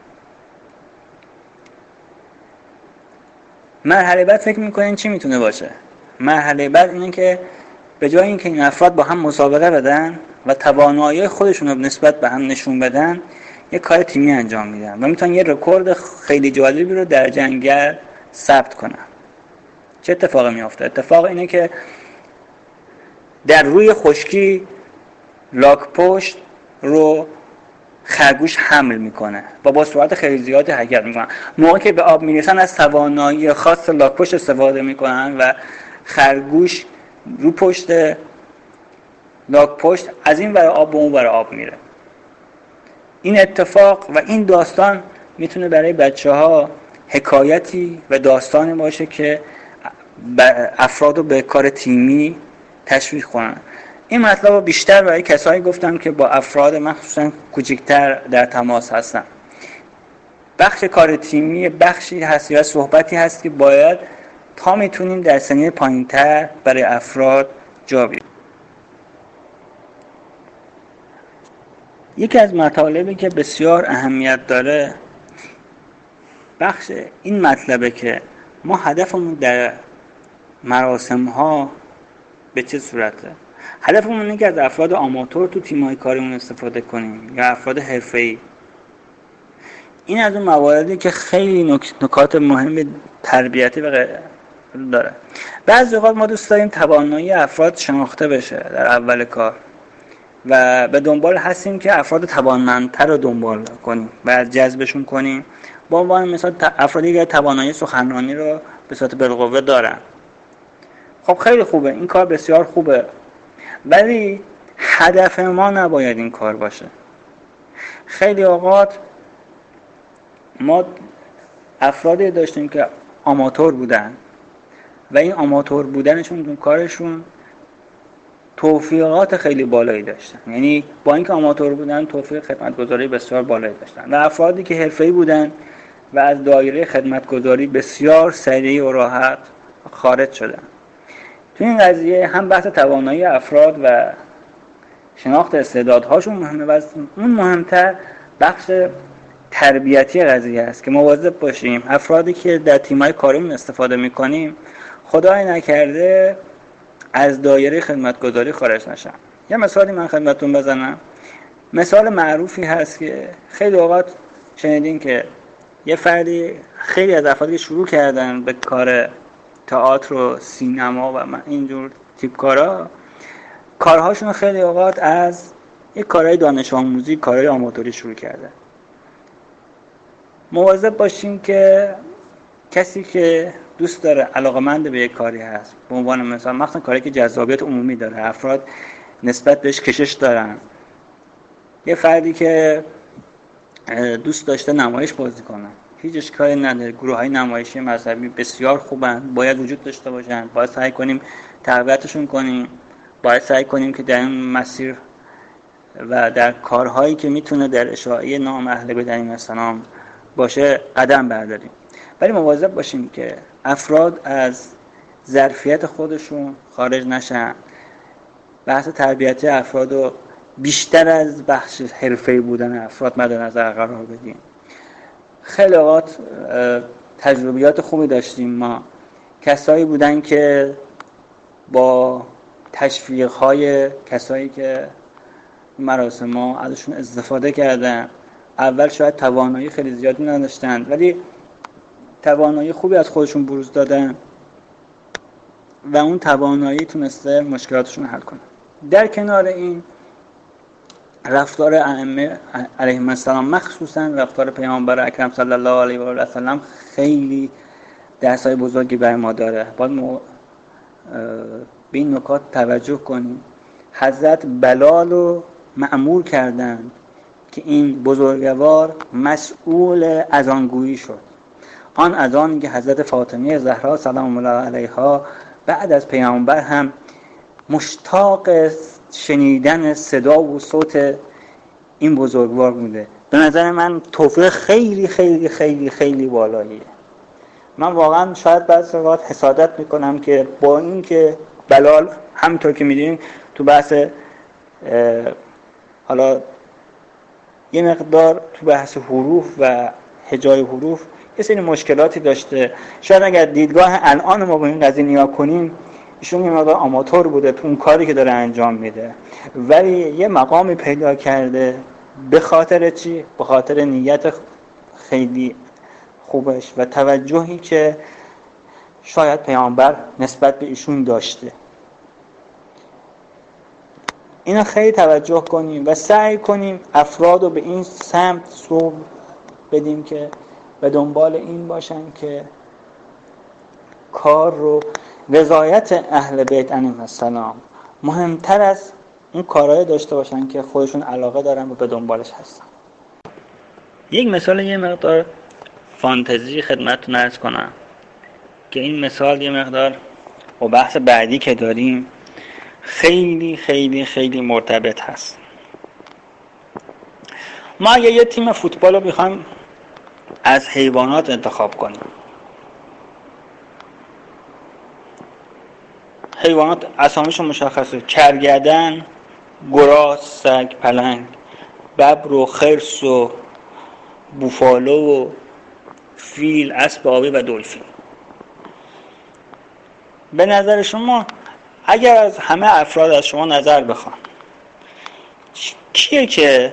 A: مرحله بعد فکر میکنین چی میتونه باشه؟ مرحله بعد اینه که به جای اینکه این افراد با هم مسابقه بدن و توانایی خودشون رو نسبت به هم نشون بدن، یک کار تیمی انجام میدن و میتونن یه رکورد خیلی جالبی رو در جنگل ثبت کنن. چه اتفاقی میافته؟ اتفاق اینه که در روی خشکی لاک‌پشت رو خرگوش حمل میکنه و با سرعت خیلی زیادی حرکت میکنن. موقعی که به آب میرسن از توانایی خاص لاک‌پشت استفاده میکنن و خرگوش رو پشت لاک‌پشت از این ور آب به اون ور آب میره. این اتفاق و این داستان میتونه برای بچه‌ها حکایتی و داستانی باشه که افراد رو به کار تیمی تشویق کنن. این مطلب رو بیشتر برای کسایی گفتم که با افراد مخصوصا کوچکتر در تماس هستن. بخش کار تیمی بخشی هست یا صحبتی هست که باید تا میتونیم در سنین پایین‌تر برای افراد جا بیاریم. یکی از مطالبی که بسیار اهمیت داره بخش این مطلبه که ما هدفمون در مراسم ها به چه صورته. هدفمون اینه که از افراد آماتور تو تیم‌های کاریمون استفاده کنیم یا افراد حرفه‌ای. این از اون مواردی که خیلی نکات مهم تربیتی و داره. بعضی اوقات ما دوست داریم توانایی افراد شناخته بشه در اول کار و به دنبال هستیم که افراد توانمندتر رو دنبال کنیم و جذبشون کنیم. با عنوان مثال افرادی که توانایی سخنرانی رو به صورت بالقوه دارن. خب خیلی خوبه، این کار بسیار خوبه، ولی هدف ما نباید این کار باشه. خیلی اوقات ما افرادی داشتیم که آماتور بودن و این آماتور بودنشون تو کارشون توفیقات خیلی بالایی داشتن. یعنی با اینکه آماتور بودن توفیق خدمتگزاری بسیار بالایی داشتن. و افرادی که حرفه‌ای بودن و از دایره خدمتگزاری بسیار سریع و راحت خارج شدن. تو این قضیه هم بحث توانایی افراد و شناخت استعدادهاشون مهمه و اون مهمتر بخش تربیتی قضیه است که مواظب باشیم افرادی که در تیم‌های کاریمون استفاده می‌کنیم خدای نکرده از دایره خدمتگزاری خارج نشن. یه مثالی من خدمتتون بزنم. مثال معروفی هست که خیلی اوقات شنیدین که یه فردی، خیلی از افرادی که شروع کردن به کار تئاتر و سینما و اینجور تیپ کارهاشون خیلی اوقات از یک کارهای دانش آموزی، کارهای آماتوری شروع کردن. مواظب باشیم که کسی که دوست داره علاقه‌مند به یک کاری هست، به عنوان مثلا مثلا کاری که جذابیت عمومی داره، افراد نسبت بهش کشش دارن، یه فردی که دوست داشته نمایش بازی کنه، هیچ اشکالی نداره. گروه‌های نمایشی مذهبی بسیار خوبن، باید وجود داشته باشن، باید سعی کنیم تقویتشون کنیم، باید سعی کنیم که در این مسیر و در کارهایی که میتونه در اشاعه نام اهل بیت السلام باشه قدم برداریم. ولی مواظب باشیم که افراد از ظرفیت خودشون خارج نشن بحث تربیتی افراد رو بیشتر از بخش حرفه‌ای بودن افراد مد نظر قرار بدیم. خیلی اوقات تجربیات خوبی داشتیم ما، کسایی بودن که با تشویق‌های کسایی که مراسم ها ازشون استفاده کردن. اول شاید توانایی خیلی زیادی نداشتند ولی توانایی خوبی از خودشون بروز دادن و اون توانایی تونسته مشکلاتشون حل کنه. در کنار این رفتار ائمه علیهم السلام، مخصوصا رفتار پیامبر اکرم صلی الله علیه و آله و سلم، خیلی درسای بزرگی برای ما داره. باید به این نکات توجه کنیم. حضرت بلال رو مأمور کردند که این بزرگوار مسئول اذانگویی شد. آن اذانی که حضرت فاطمه زهرا سلام الله علیها بعد از پیامبر هم مشتاق شنیدن صدا و صوت این بزرگوار بوده. به نظر من توفیق خیلی خیلی خیلی خیلی بالاییه. من واقعا شاید بعضی وقت حسادت میکنم که با این که بلال همونطور که میدونیم تو بحث حالا یه مقدار تو بحث حروف و هجای حروف یه سری مشکلاتی داشته، شاید اگر دیدگاه الان ما به این قضیه نگاه کنیم ایشون یه مقدار آماتور بوده تو اون کاری که داره انجام میده، ولی یه مقامی پیدا کرده. به خاطر چی؟ به خاطر نیت خیلی خوبش و توجهی که شاید پیامبر نسبت به ایشون داشته. اینا خیلی توجه کنیم و سعی کنیم افراد رو به این سمت سوق بدیم که به دنبال این باشن که کار رو رضایت اهل بیت علیهم السلام مهمتر از اون کارهای داشته باشن که خودشون علاقه دارن و به دنبالش هستن. یک مثال یه مقدار فانتزی خدمتتون عرض کنم که این مثال یه مقدار با بحث بعدی که داریم خیلی خیلی خیلی مرتبط هست. ما اگه یه تیم فوتبال رو بخوایم از حیوانات انتخاب کنیم، حیوانات اسامیشون مشخصه: کرگدن، گراز، سگ، پلنگ، ببر و خرس و بوفالو و فیل، اسب آبی و دلفین. به نظر شما اگر از همه افراد از شما نظر بخوان، کیه که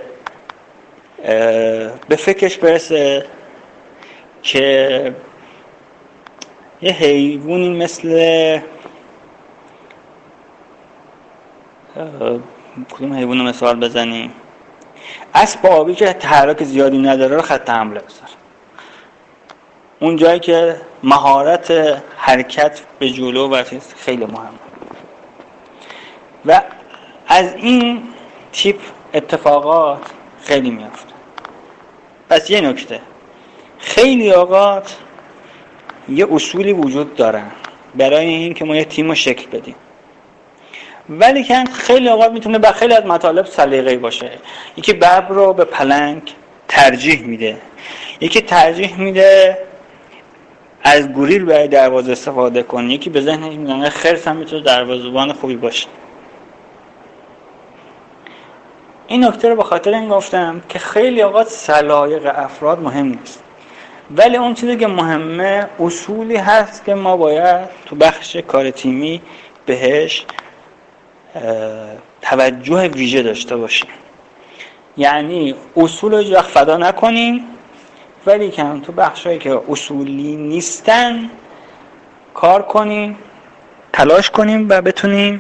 A: به فکرش برسه که یه حیوانی مثل کدوم حیوان مثال بزنیم؟ اسب آبی که تحرک زیادی نداره رو خط حمله بذاره، اون جایی که مهارت حرکت به جلو و خیلی مهمه. و از این تیپ اتفاقات خیلی میافته. پس یه نکته، خیلی اوقات یه اصولی وجود دارن برای این که ما یه تیم رو شکل بدیم، ولی که خیلی اوقات میتونه به خیلی از مطالب سلیقه‌ای باشه. یکی ببر رو به پلنگ ترجیح میده، یکی ترجیح میده از گوریل برای دروازه استفاده کنه، یکی به ذهنش میاد خرس هم میتونه دروازه‌بان خوبی باشه. این نکته رو به خاطر این گفتم که خیلی اوقات سلایق افراد مهم نیست، ولی اون چیزی که مهمه اصولی هست که ما باید تو بخش کار تیمی بهش توجه ویژه داشته باشیم. یعنی اصول رو هیچ وقت فدا نکنیم، ولی که تو بخشایی که اصولی نیستن کار کنیم، تلاش کنیم و بتونیم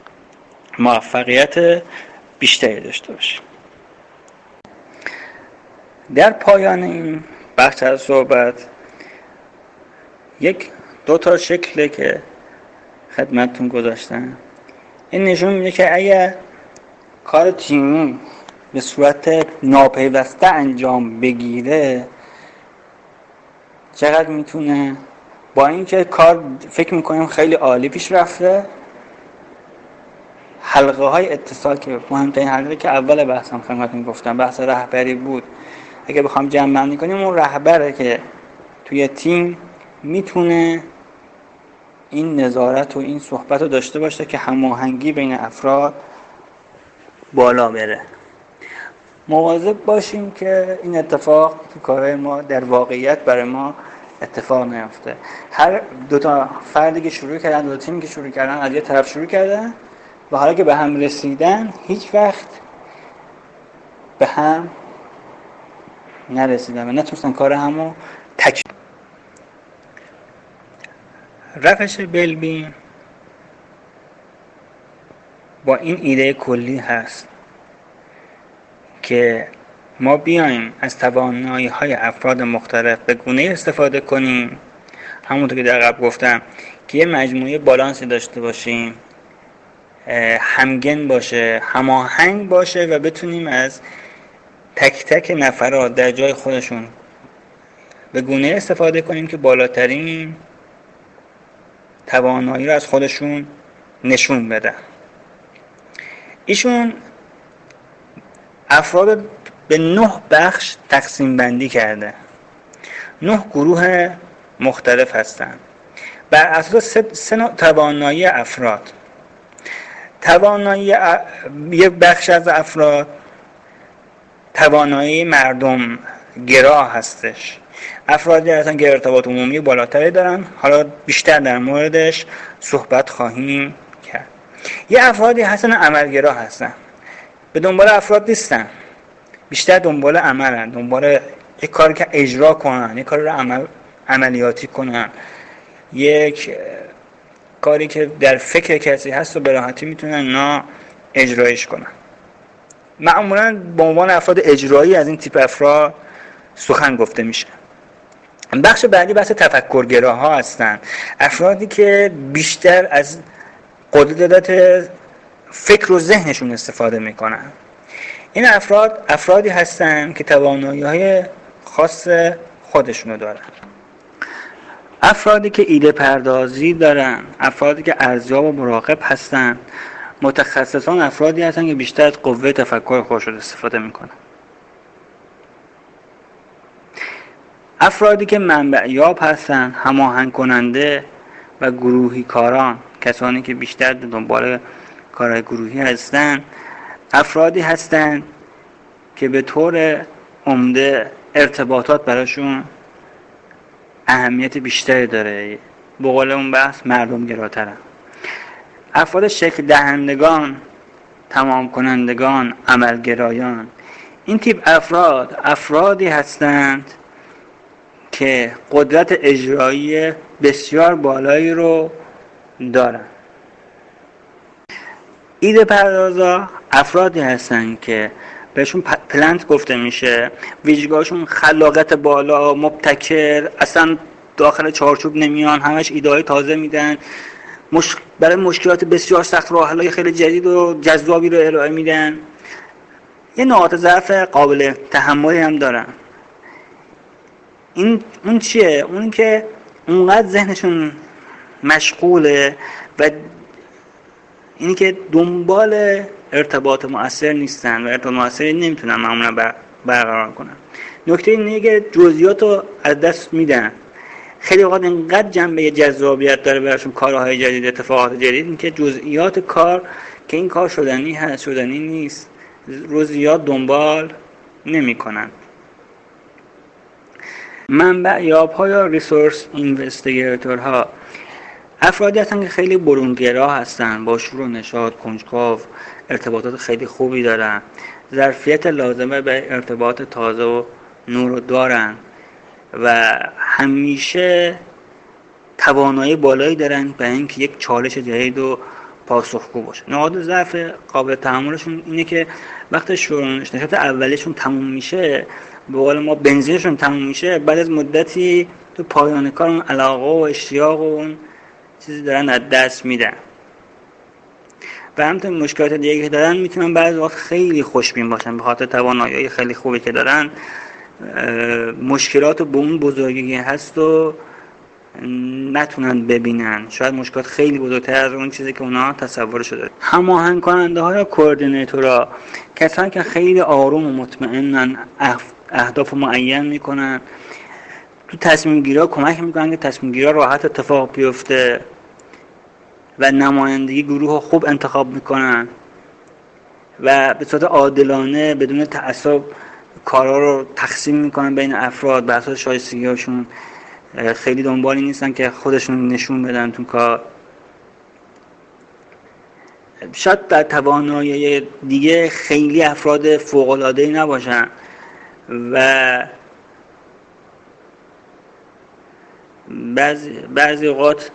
A: موفقیت بیشتری داشته باشیم. در پایان این بخش از صحبت دو تا شکله که خدمتتون گذاشتم. این نشون میده که اگر کار تیمی به صورت ناپیوسته انجام بگیره چقدر میتونه، با اینکه کار فکر میکنیم خیلی عالی پیش رفته، حلقه های اتصال که مهمترین حلقه که اول بحثم خدمتتون گفتم بحث رهبری بود، اگه بخوام جمع بندی کنیم اون رهبره که توی تیم میتونه این نظارت و این صحبت رو داشته باشه که هماهنگی بین افراد بالا بره. مواظب باشیم که این اتفاق تو کارهای ما در واقعیت برای ما اتفاق نیفته. هر دو تا فردی که شروع کردن، دو تا تیمی که شروع کردن، از یه طرف شروع کردن و حالا که به هم رسیدن هیچ وقت به هم نرسیدن و نتونستن کار همو تکمیل. روش بلبین با این ایده کلی هست که ما بیایم از توانایی‌های افراد مختلف به گونه‌ای استفاده کنیم، همونطور که در قبل گفتم، که یه مجموعه بالانسی داشته باشیم، همگن باشه، هماهنگ باشه و بتونیم از تک تک نفرات در جای خودشون به گونه‌ای استفاده کنیم که بالاترین توانایی رو از خودشون نشون بدن. ایشون افراد به 9 بخش تقسیم بندی کرده. 9 گروه مختلف هستند بر اساس 3 نوع توانایی افراد. توانایی یک بخش از افراد توانایی مردم گرا هستش. افرادی هستن که ارتباط عمومی بالاتری دارن، حالا بیشتر در موردش صحبت خواهیم کرد. یه افرادی هستن عملگرا هستن، به دنبال افراد نیستن، بیشتر دنبال عملن، دنبال یک کاری که اجرا کنن، یک کاری رو عملیاتی کنن، یک کاری که در فکر کسی هست و به راحتی میتونن اونا اجرایش کنن. معمولا به عنوان افراد اجرایی از این تیپ افراد سخن گفته میشه. بخش بعدی بحث تفکرگراها هستن، افرادی که بیشتر از قدرت فکر و ذهنشون استفاده میکنن. این افرادی هستن که توانایی‌های خاص خودشونو دارن. افرادی که ایده پردازی دارن، افرادی که ارزیاب و مراقب هستن. متخصصان افرادی هستن که بیشتر از قوه تفکر خودشون استفاده میکنن. افرادی که منبع یاب هستن، هماهنگ کننده و گروهی کاران، کسانی که بیشتر دنبال کارهای گروهی هستن. افرادی هستن که به طور عمده ارتباطات براشون اهمیت بیشتری داره، به قول اون بحث مردم گراترن. افراد شکل دهندگان، تمام کنندگان، عملگرایان. این تیپ افرادی هستند که قدرت اجرایی بسیار بالایی رو دارن. ایده پردازا افرادی هستن که بهشون پلنت گفته میشه، ویژگی‌هاشون خلاقیت بالا، مبتکر، اصلا داخل چارچوب نمیان، همش ایده‌های تازه میدن، برای مشکلات بسیار سخت راه‌حل‌های خیلی جدید و جذابی رو ارائه میدن. یه نقاط ضعف قابل تحملی هم دارن. اون چیه؟ اون که اونقدر ذهنشون مشغوله و اینی که دنبال ارتباط مؤثر نیستن و ارتباط مؤثری نمیتونن معمولا برقرار کنن. نکته اینه که جزئیات رو از دست میدن. خیلی وقت اینقدر جنبه جذابیت داره براشون کارهای جدید، اتفاقات جدید، این که جزئیات کار که این کار شدنی هست، شدنی نیست، رو زیاد دنبال نمیکنن. منبع یاب‌ها یا ریسورس اینوستیگیتورها افرادی هستن که خیلی برونگرا هستن، با شور و نشاط، کنجکاو، ارتباطات خیلی خوبی دارن، ظرفیت لازمه به ارتباط تازه و نور رو دارن و همیشه توانایی بالایی دارن به اینکه یک چالش جدید و پاسخگو باشه. نقاط ضعف قابل تحملشون اینه که وقتی نشاط اولیشون تموم میشه، به قول ما بنزینشون تموم میشه، بعد از مدتی تو پایان کار اون علاقه و اشتیاق و اون چیزی دارن از دست میدن. و همینطور مشکلات دیگه که دارن میتونن بعضی وقت خیلی خوشبین باشن به خاطر توانایی خیلی خوبی که دارن. مشکلات به اون بزرگی هست و نتونن ببینن، شاید مشکلات خیلی بزرگتر از اون چیزی که اونا تصورش دارن. هماهنگ کننده ها یا کوردینیتورها کسانی که خیلی آروم و مطمئنن، اهداف معین میکنن، تو تصمیم گیری کمک میکنن که تصمیم گیری راحت اتفاق بیفته، و نمایندگی گروه رو خوب انتخاب میکنن و به صورت عادلانه بدون تعصب کارها رو تقسیم میکنن بین افراد بر اساس شایستگی‌هاشون، خیلی دنبالی نیستن که خودشون نشون بدن تو کار. شاید در توانایی دیگه خیلی افراد فوق‌العاده‌ای نباشن و بعضی اوقات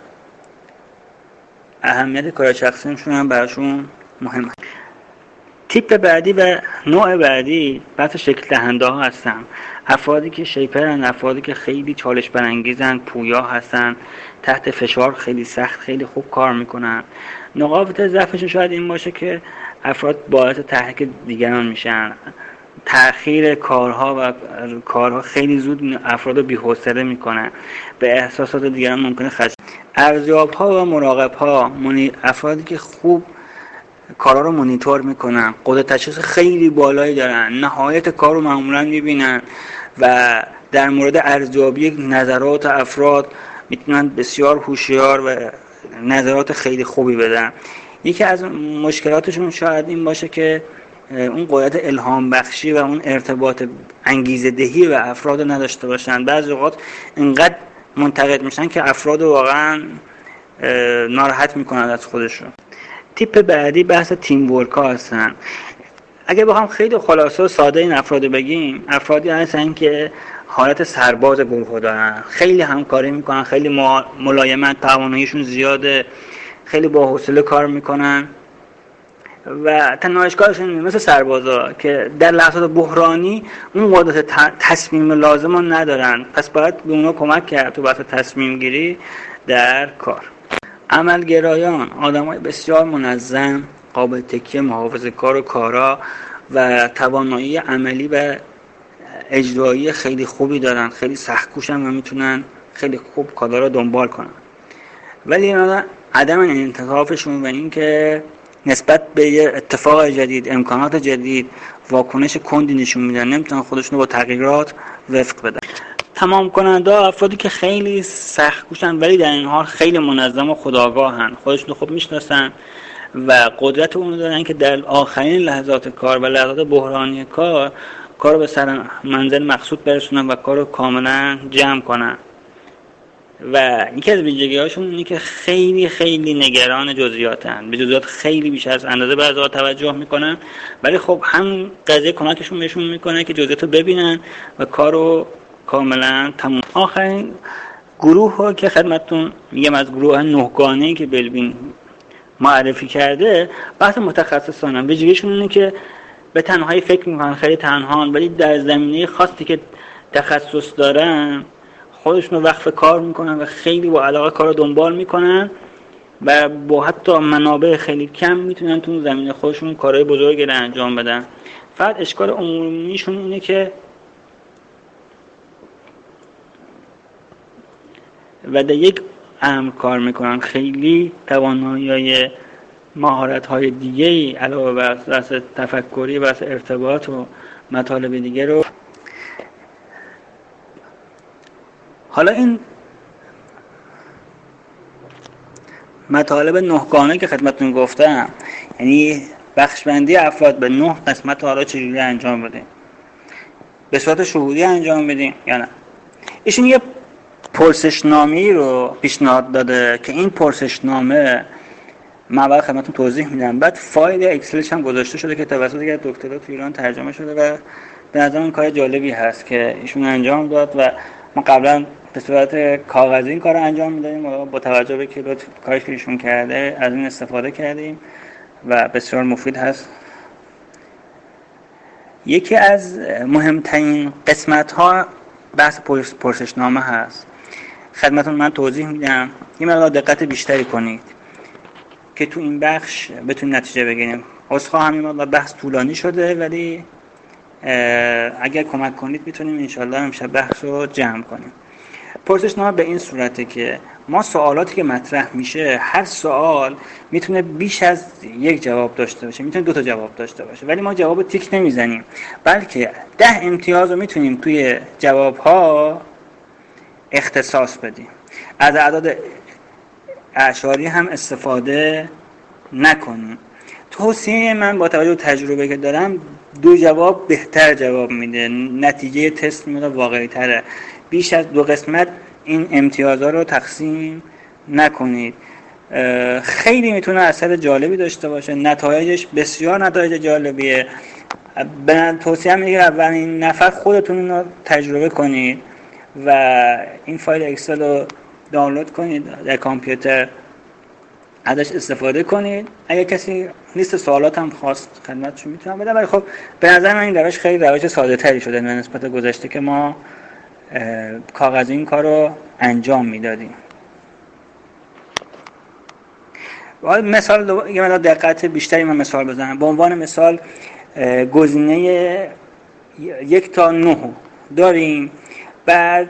A: اهمیت کار شخصیشون هم براشون مهمه. تیپ بعدی و نوع بعدی بحث شکل دهنده ها هستن. افرادی که شیپرن، افرادی که خیلی چالش برانگیزن، پویا هستن، تحت فشار خیلی سخت خیلی خوب کار میکنن. نقاط ضعفشون شاید این باشه که افراد باعث تحریک دیگران میشن، تأخیر کارها خیلی زود افراد رو بی‌حوصله میکنن، به احساسات دیگران ممکنه خشم. ارزیاب‌ها و مراقب‌ها، افرادی که خوب کارا رو مانیتور میکنن، قدرت تشخیص خیلی بالایی دارن، نهایت کار رو معمولا میبینن و در مورد ارزیابی نظرات افراد میتونن بسیار هوشیار و نظرات خیلی خوبی بدن. یکی از مشکلاتشون شاید این باشه که اون قدرت الهام بخشی و اون ارتباط انگیزه دهی به افراد نداشته باشن. بعضی اوقات اینقدر منتقد میشن که افراد واقعا ناراحت میکنن از خودشون. تیپ بعدی بحث تیم ورک ها هستن. اگه بخوام خیلی خلاصه و ساده این افراد بگیم، افرادی هستن که حالت سرباز گروه دارن، خیلی همکاری میکنن، خیلی ملایمت، تواناییشون زیاده، خیلی با حوصله کار میکنن و تنها اشکالشون مثل سربازا که در لحظات بحرانی اون قدرت تصمیم لازم رو ندارن، پس باید به اونا کمک کرد تو بحث تصمیم گیری در کار. عملگرایان، آدمای بسیار منظم، قابل تکیه، محافظه‌کار و کارا و توانایی عملی و اجرایی خیلی خوبی دارن، خیلی سخت‌کوشن و میتونن خیلی خوب کارا رو دنبال کنن. ولی عدم انعطافشون و این که نسبت به یه اتفاق جدید، امکانات جدید واکنش کندی نشون میدن، نمیتونن خودشون رو با تغییرات وفق بدن. تمام کننده افرادی که خیلی سخت کوشن ولی در این حال خیلی منظم و خودآگاهن، خودشون خوب میشناسن و قدرت اون دارن که در آخرین لحظات کار و لحظات بحرانی کار رو به سر منزل مقصود برسونن و کار رو کاملا جمع کنن. و یکی از ویژگی‌هاشون اینه که خیلی خیلی نگران جزئیاتن، به جزئیات خیلی بیش از اندازه به بعضی‌ها توجه میکنن، ولی خب هم قضیه کمکشون بهشون میکنه که جزئیات رو ببینن و کارو کاملا تموم. آخرین گروه ها که خدمتتون میگم از گروه 9 گانه‌ای که بلوین معرفی کرده، بحث متخصصانه. ویژگیشون اینه که به تنهایی فکر میکنن، خیلی تنهان، ولی در زمینه خاصی که تخصص دارن خودشون رو وقف کار میکنن و خیلی با علاقه کار رو دنبال میکنن و با حتی منابع خیلی کم میتونن تو زمینه خودشون کارهای بزرگی رو انجام بدن. فقط اشکال عمومیشون اینه که و در یک امر کار میکنن، خیلی توانایی مهارت‌های دیگه‌ای علاوه بر بحث تفکری و بحث ارتباط و مطالب دیگه رو. حالا این مطالب 9 گانه که خدمتتون گفتم، یعنی بخشبندی افراد به 9 قسمت، حالا چجوری انجام بدیم؟ به صورت شهودی انجام بدیم یا نه؟ ایشون یه پرسشنامه‌ای رو پیشنهاد داده که این پرسشنامه من بعد خدمتتون توضیح میدم. بعد فایل اکسلش هم گذاشته شده که توسط یک دکترا تو ایران ترجمه شده و به نظرم کار جالبی هست که ایشون انجام داد و ما قبلا به صورت کاغذی این کار رو انجام میدادیم و با توجه به که کارش که ایشون کرده از این استفاده کردیم و بسیار مفید هست. یکی از مهمترین قسمت ها بحث پرسشنامه هست. خدمتتون من توضیح میدم، یه مقدار دقت بیشتری کنید که تو این بخش بتونیم نتیجه بگیریم. عذرخواهم این مقدار بحث طولانی شده، ولی اگر کمک کنید میتونیم انشالله امشب بحث رو جمع کنیم. پرسشنامه به این صورته که ما سوالاتی که مطرح میشه، هر سوال میتونه بیش از یک جواب داشته باشه، میتونه 2 تا جواب داشته باشه، ولی ما جواب تیک نمیزنیم، بلکه 10 امتیاز رو میتونیم توی جوابها اختصاص بدیم. از اعداد اعشاری هم استفاده نکنیم. توصیه من با توجه به تجربه که دارم 2 جواب بهتر جواب میده، نتیجه تست میده واقعی تره. بیش از 2 قسمت این امتیازها رو تقسیم نکنید. خیلی میتونه اثر جالبی داشته باشه، نتایجش بسیار نتایج جالبیه. به توصیه میگه اولین نفر خودتون رو تجربه کنید و این فایل اکسل رو دانلود کنید در کامپیوتر، ازش استفاده کنید. اگه کسی لیست سوالات هم خواست خدمتشون میتونم بدم، ولی خب به نظر من این روش خیلی روش ساده تری شده نسبت گذشته که ما کاغذی این کار رو انجام میدادیم. مثال یه مقدار دقت بیشتری من مثال بزنم. به عنوان مثال گزینه 1 تا 9 داریم، بعد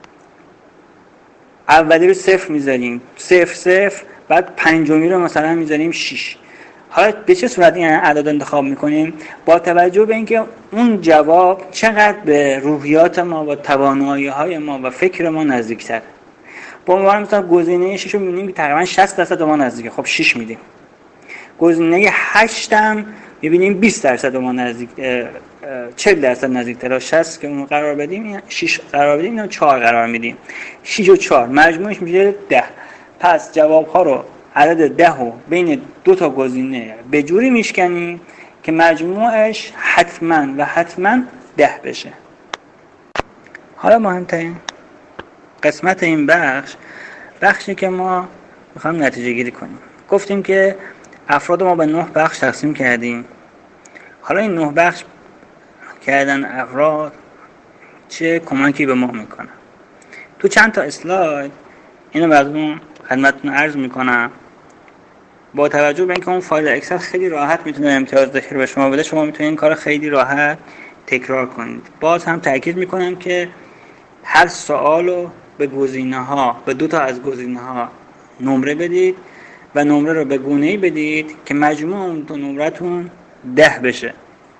A: اولی رو 0 میذاریم، 0 0، بعد پنجمی رو مثلا میذاریم 6. حالا به چه صورت این اعداد انتخاب میکنیم؟ با توجه به اینکه اون جواب چقدر به روحیات ما و توانایی‌های ما و فکر ما نزدیک‌تره. به عنوان مثلا گزینه 6 رو می‌بینیم که تقریبا 60% به ما نزدیکه، خب 6 میدیم. گزینه 8 هم می‌بینیم 20% به ما نزدیک، 40% نزدیک‌تر. 60 که اون قرار بدیم، 6 قرار بدیم، اینو 4 قرار میدیم. 6 و 4 مجموعش میشه 10. پس جواب‌ها رو عدد 10 رو بین 2 تا گزینه به جوری میشکنیم که مجموعش حتما 10 بشه. حالا مهمترین قسمت این بخشی که ما میخوایم نتیجه گیری کنیم. گفتیم که افراد ما به 9 بخش تقسیم کردیم. حالا این 9 بخش کردن افراد چه کمکی به ما میکنه؟ تو چند تا اسلاید اینو براتون خدمتتون عرض میکنم. با توجه به اینکه اون فایل اکسل خیلی راحت میتونه امتیاز ذخیره به شما بده، شما میتونید این کار خیلی راحت تکرار کنید. باز هم تاکید میکنم که هر سوالو به گزینه‌ها، به 2 تا از گزینه‌ها نمره بدید و نمره رو به گونه‌ای بدید که مجموع اون دو نمرتون 10 بشه.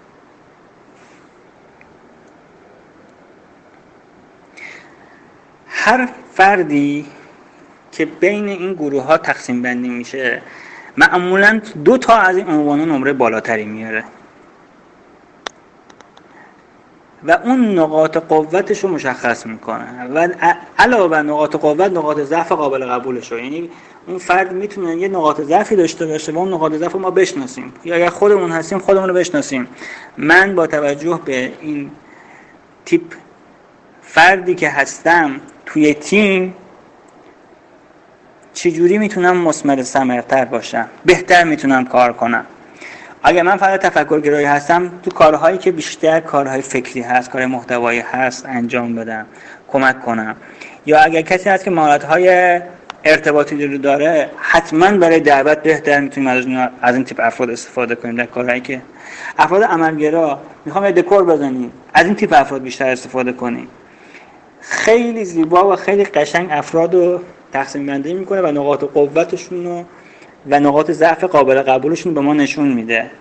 A: هر فردی که بین این گروه‌ها تقسیم بندی میشه معمولاً 2 تا از این عنوان‌ها نمره بالاتری میاره و اون نقاط قوتش رو مشخص میکنه و علاوه بر نقاط قوت نقاط ضعف قابل قبولش رو، یعنی اون فرد میتونه یه نقاط ضعفی داشته باشه و اون نقاط ضعف رو ما بشناسیم، یا اگر خودمون هستیم خودمون رو بشناسیم. من با توجه به این تیپ فردی که هستم توی تیم چجوری میتونم مثمر ثمرتر باشم، بهتر میتونم کار کنم. اگر من فرد تفکرگرایی هستم، تو کارهایی که بیشتر کارهای فکری هست، کار محتوایی هست انجام بدم، کمک کنم. یا اگر کسی هست که مهارت‌های ارتباطی رو داره، حتما برای دعوت بهتر میتونیم از این تیپ افراد استفاده کنیم. در کارهایی که افراد عملگرا میخوام یه دکور بزنیم، از این تیپ افراد بیشتر استفاده کنیم. خیلی زیبا و خیلی قشنگ افراد رو تقسیم بندی میکنه و نقاط قوتشون رو و نقاط ضعف قابل قبولشون به ما نشون میده.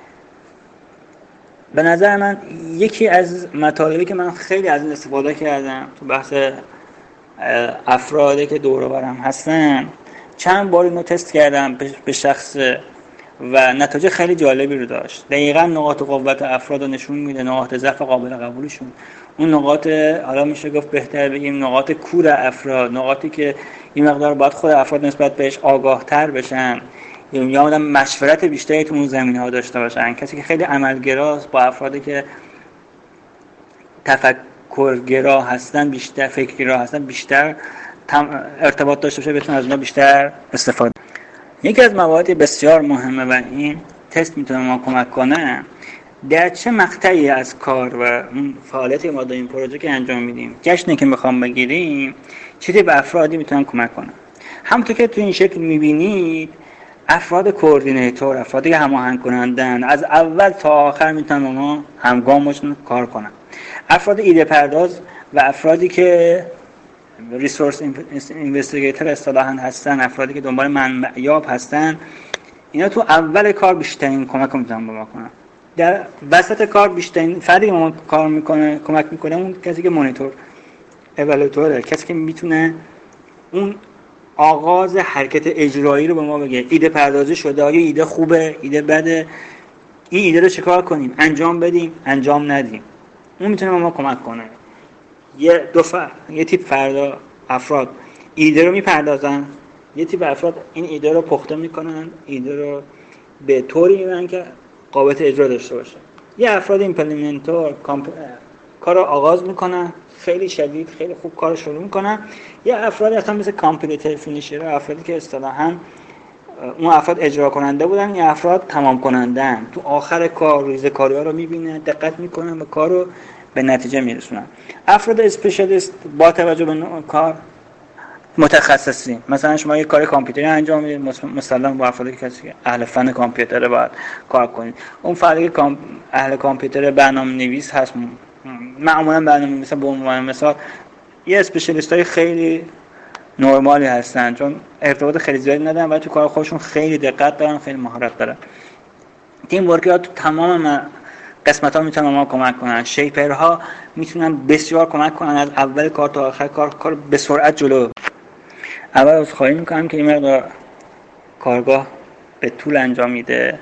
A: به نظر من یکی از مطالبی که من خیلی از این استفاده کردم تو بحث افرادی که دور و برم هستن، چند بار اینو تست کردم به شخص و نتایج خیلی جالبی رو داشت. دقیقاً نقاط قوت افراد رو نشون میده، نقاط ضعف قابل قبولشون، اون نقاط، حالا میشه گفت بهتر بگیم نقاط کور افراد، نقاطی که این مقدار باید خود افراد نسبت بهش آگاه تر بشن یا آدم مشورت بیشتری تو اون زمینه‌ها داشته باشن. کسی که خیلی عملگراست با افرادی که تفکرگرا هستن، بیشتر فکرگرا هستن، بیشتر ارتباط داشته باشه، بتونه از اونها بیشتر استفاده. یکی از موارد بسیار مهمه و این تست میتونه ما کمک کنه، در چه مقطعی از کار و اون فعالیتی ما داریم، پروژه که انجام میدیم، جشنی که میخوام بگیریم، چیزی به افرادی میتونن کمک کنن. همونطور که تو این شکل میبینید افراد کوردینیتور، افرادی که هماهنگ کنندن، از اول تا آخر میتونن اونا همگام باشن کار کنن. افراد ایده پرداز و افرادی که ریسورس اینوستیگیتور اصطلاحاً هستن، افرادی که دنبال منبعیاب هستن، اینا تو اول کار بیشترین کمک میتونن به ما کنن. در وسط کار بیشترین فردی که ما کار میکنه، کمک میکنه، اون کسی که مانیتور، اولواتوره، کسی که میتونه اون آغاز حرکت اجرایی رو به ما بگه. ایده پردازی شده، آیا ایده خوبه، ایده بده، این ایده رو چیکار کنیم، انجام بدیم، انجام ندیم. اون میتونه به ما کمک کنه. یه تیپ افراد ایده رو میپردازن، یه تیپ افراد این ایده رو پخته میکنن، ایده رو به طوری میبرن که قابلیت اجرا داشته باشه. یه افراد ایمپلیمنتور کار رو آغاز میکنن، خیلی شدید، خیلی خوب کار شروع میکنن. یه افراد اصلا مثل کامپلیتر فینیشر، افرادی که اصطلاحاً اون افراد اجرا کننده بودن، این افراد تمام کنندن. تو آخر کار ریزه کاری‌ها رو میبینن، دقت میکنن و کار رو به نتیجه میرسونن. افراد اسپشیالیست با توجه به نوع کار متخصصین. مثلا شما یه کار کامپیوتری انجام میدید، مثلا با افرادی که اهل فن کامپیوتر باید کار کنید. اون فردی که اهل کامپیوتر برنامه‌نویس هست، معمولا برنامه‌نویس به عنوان مثال یه اسپشیالیستای خیلی نرمالی هستن، چون ارتباط خیلی زیادی ندارن و تو کار خودشون خیلی دقت دارن، خیلی مهارت دارن. تیم ورکرها تو تمام قسمت‌ها میتونن ما کمک کنن. شیپرها میتونن بسیار کمک کنن از اول کار تا آخر کار به سرعت جلو. اول عذرخواهی میکنم که این مقدار کارگاه به طول انجام میده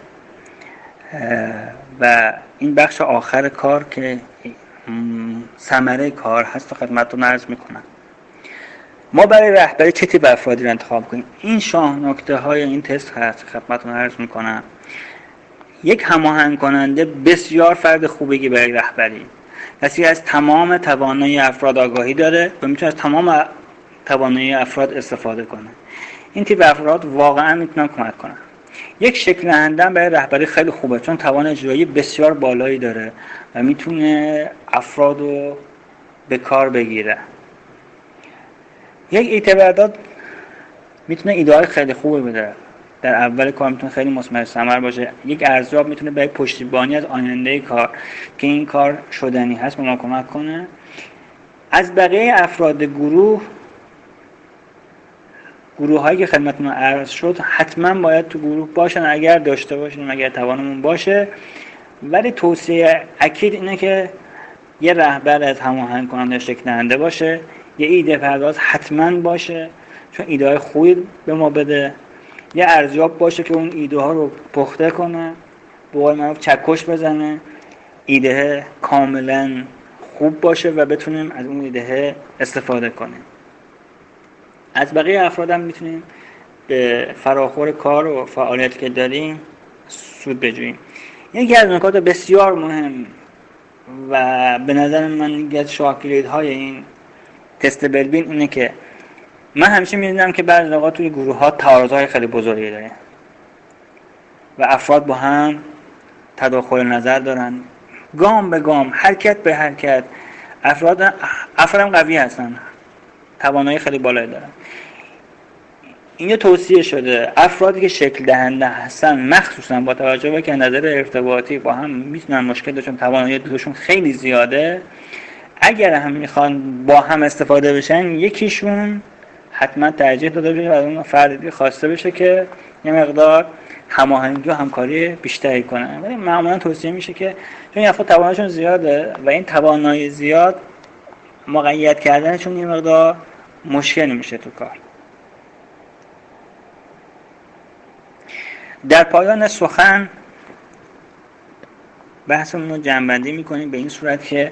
A: و این بخش آخر کار که ثمره کار هست خدمتتون عرض میکنم. ما برای رهبری چه تیپ افرادی رو انتخاب کنیم؟ این نکته های این تست هست خدمتتون عرض میکنم. یک هماهنگ کننده بسیار فرد خوبی برای رهبری، کسی از تمام توانایی افراد آگاهی داره و میتونه از تمام توانایی افراد استفاده کنه. این تیپ افراد واقعا میتونن کمک کنن. یک شکل دهنده برای رهبری خیلی خوبه، چون توان اجرایی بسیار بالایی داره و میتونه افراد رو به کار بگیره. یک ایده بردار میتونه ایده‌های خیلی خوبی بده، در اول کار میتونه خیلی مثمر ثمر باشه. یک ارزیاب میتونه برای پشتیبانی از آینده کار که این کار شدنی هست به ما کمک کنه. از بقیه افراد گروه هایی که خدمتتون عرض شد حتما باید تو گروه باشن، اگر داشته باشیم، اگر توانمون باشه. ولی توصیه اکید اینه که یه رهبر از هماهنگ کننده شکل دهنده باشه، یه ایده پرداز حتما باشه چون ایده های خوبی به ما بده، یه ارزیاب باشه که اون ایده ها رو پخته کنه، به قول معروف چکش بزنه، ایده کاملا خوب باشه و بتونیم از اون ایده استفاده کنیم. از بقیه افراد هم میتونیم به فراخور کار و فعالیت که داریم سود بجوییم. یکی از نکات بسیار مهم و به نظر من یکی از شاکلیدهای این تست بلبین اینه که من همیشه می‌دیدم که بعضی اوقات توی گروه‌ها تعارض‌های خیلی بزرگی داره و افراد با هم تداخل نظر دارن، گام به گام، حرکت به حرکت. افرادم قوی هستن، توانایی خیلی بالایی دارن. این توصیه شده افرادی که شکل دهنده هستن مخصوصا با توجه به که نظر ارتباطی با هم میتونن مشکل داشتن، توانایی دوشون خیلی زیاده، اگر هم میخوان با هم استفاده بشن یکیشون حتما ترجیح داده بشه و از اون فردی خواسته بشه که یه مقدار هماهنگی و همکاری بیشتری کنن. ولی معمولا توصیه میشه که چون این افراد تواناییشون زیاده و این توانایی زیاد مقید کردنشون یه مقدار مشکل میشه تو کار. در پایان سخن بحثمون رو جمع‌بندی میکنیم به این صورت که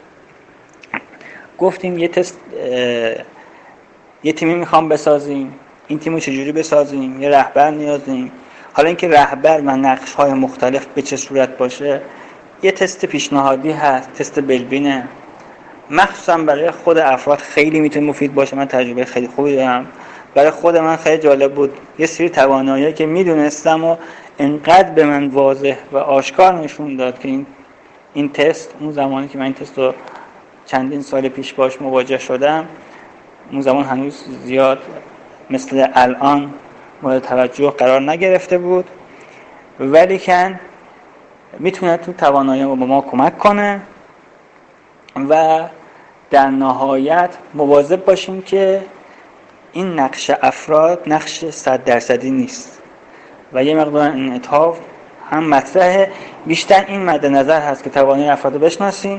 A: گفتیم یه تیمی میخوام بسازیم، این تیمو چجوری بسازیم، یه رهبر نیاز داریم. حالا اینکه رهبر و نقش‌های مختلف به چه صورت باشه یه تست پیشنهادی هست، تست بلبینه، مخصوصا برای خود افراد خیلی میتونه مفید باشه. من تجربه خیلی خوبی دارم، برای خود من خیلی جالب بود. یه سری توانایی که میدونستم و انقدر به من واضح و آشکار نشون داد که این تست، اون زمانی که من این تست رو چندین سال پیش باش مواجه شدم، اون زمان هنوز زیاد مثل الان مورد توجه قرار نگرفته بود، ولی که میتونه تو توانایی رو به ما کمک کنه و در نهایت مواظب باشیم که این نقش افراد نقش 100% نیست و یه مقدار انعطاف هم مطرحه. بیشتر این مد نظر هست که توانایی افراد رو بشناسیم،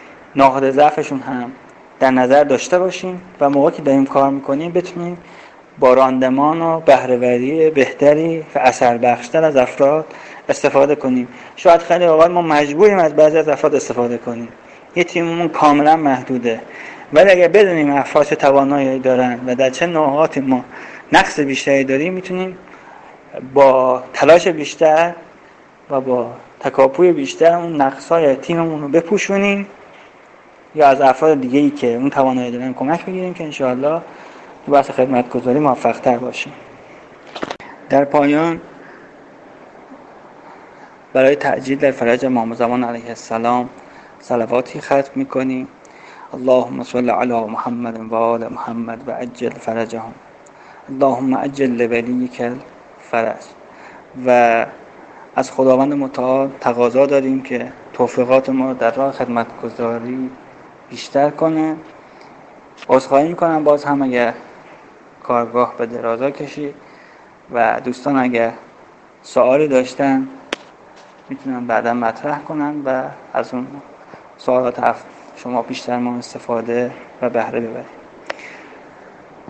A: نقاط ضعفشون هم در نظر داشته باشیم و موقعی که داریم کار میکنیم بتونیم با راندمان و بهره‌وری بهتری و اثر بخشتر از افراد استفاده کنیم. شاید خیلی اوقات ما مجبوریم از بعضی از افراد استفاده کنیم، یه تیممون کاملا محدوده، ولی اگر بدونیم افراد چه توانایی دارن و در چه نقاطی ما نقص بیشتری داریم، میتونیم با تلاش بیشتر و با تکاپوی بیشتر اون نقص‌های تیممون رو بپوشونیم یا از افراد دیگه‌ای که اون توانایی دارن کمک بگیریم که انشاءالله تو بحث خدمت‌گذاری موفق‌تر باشیم. در پایان برای تعجیل در فرج امام زمان علیه السلام صلواتی ختم می‌کنیم. اللهم صل علی محمد و آل محمد و عجل فرجهم. اللهم عجل لولیک الفرج. و از خداوند متعال تقاضا داریم که توفیقات ما رو در راه خدمت‌گذاری بیشتر کنه. عذرخواهی می‌کنم باز هم اگر کارگاه به درازا کشید و دوستان اگر سوالی داشتن میتونن بعدا مطرح کنن و از اون سوالات شما بیشتر ما استفاده و بهره ببرید.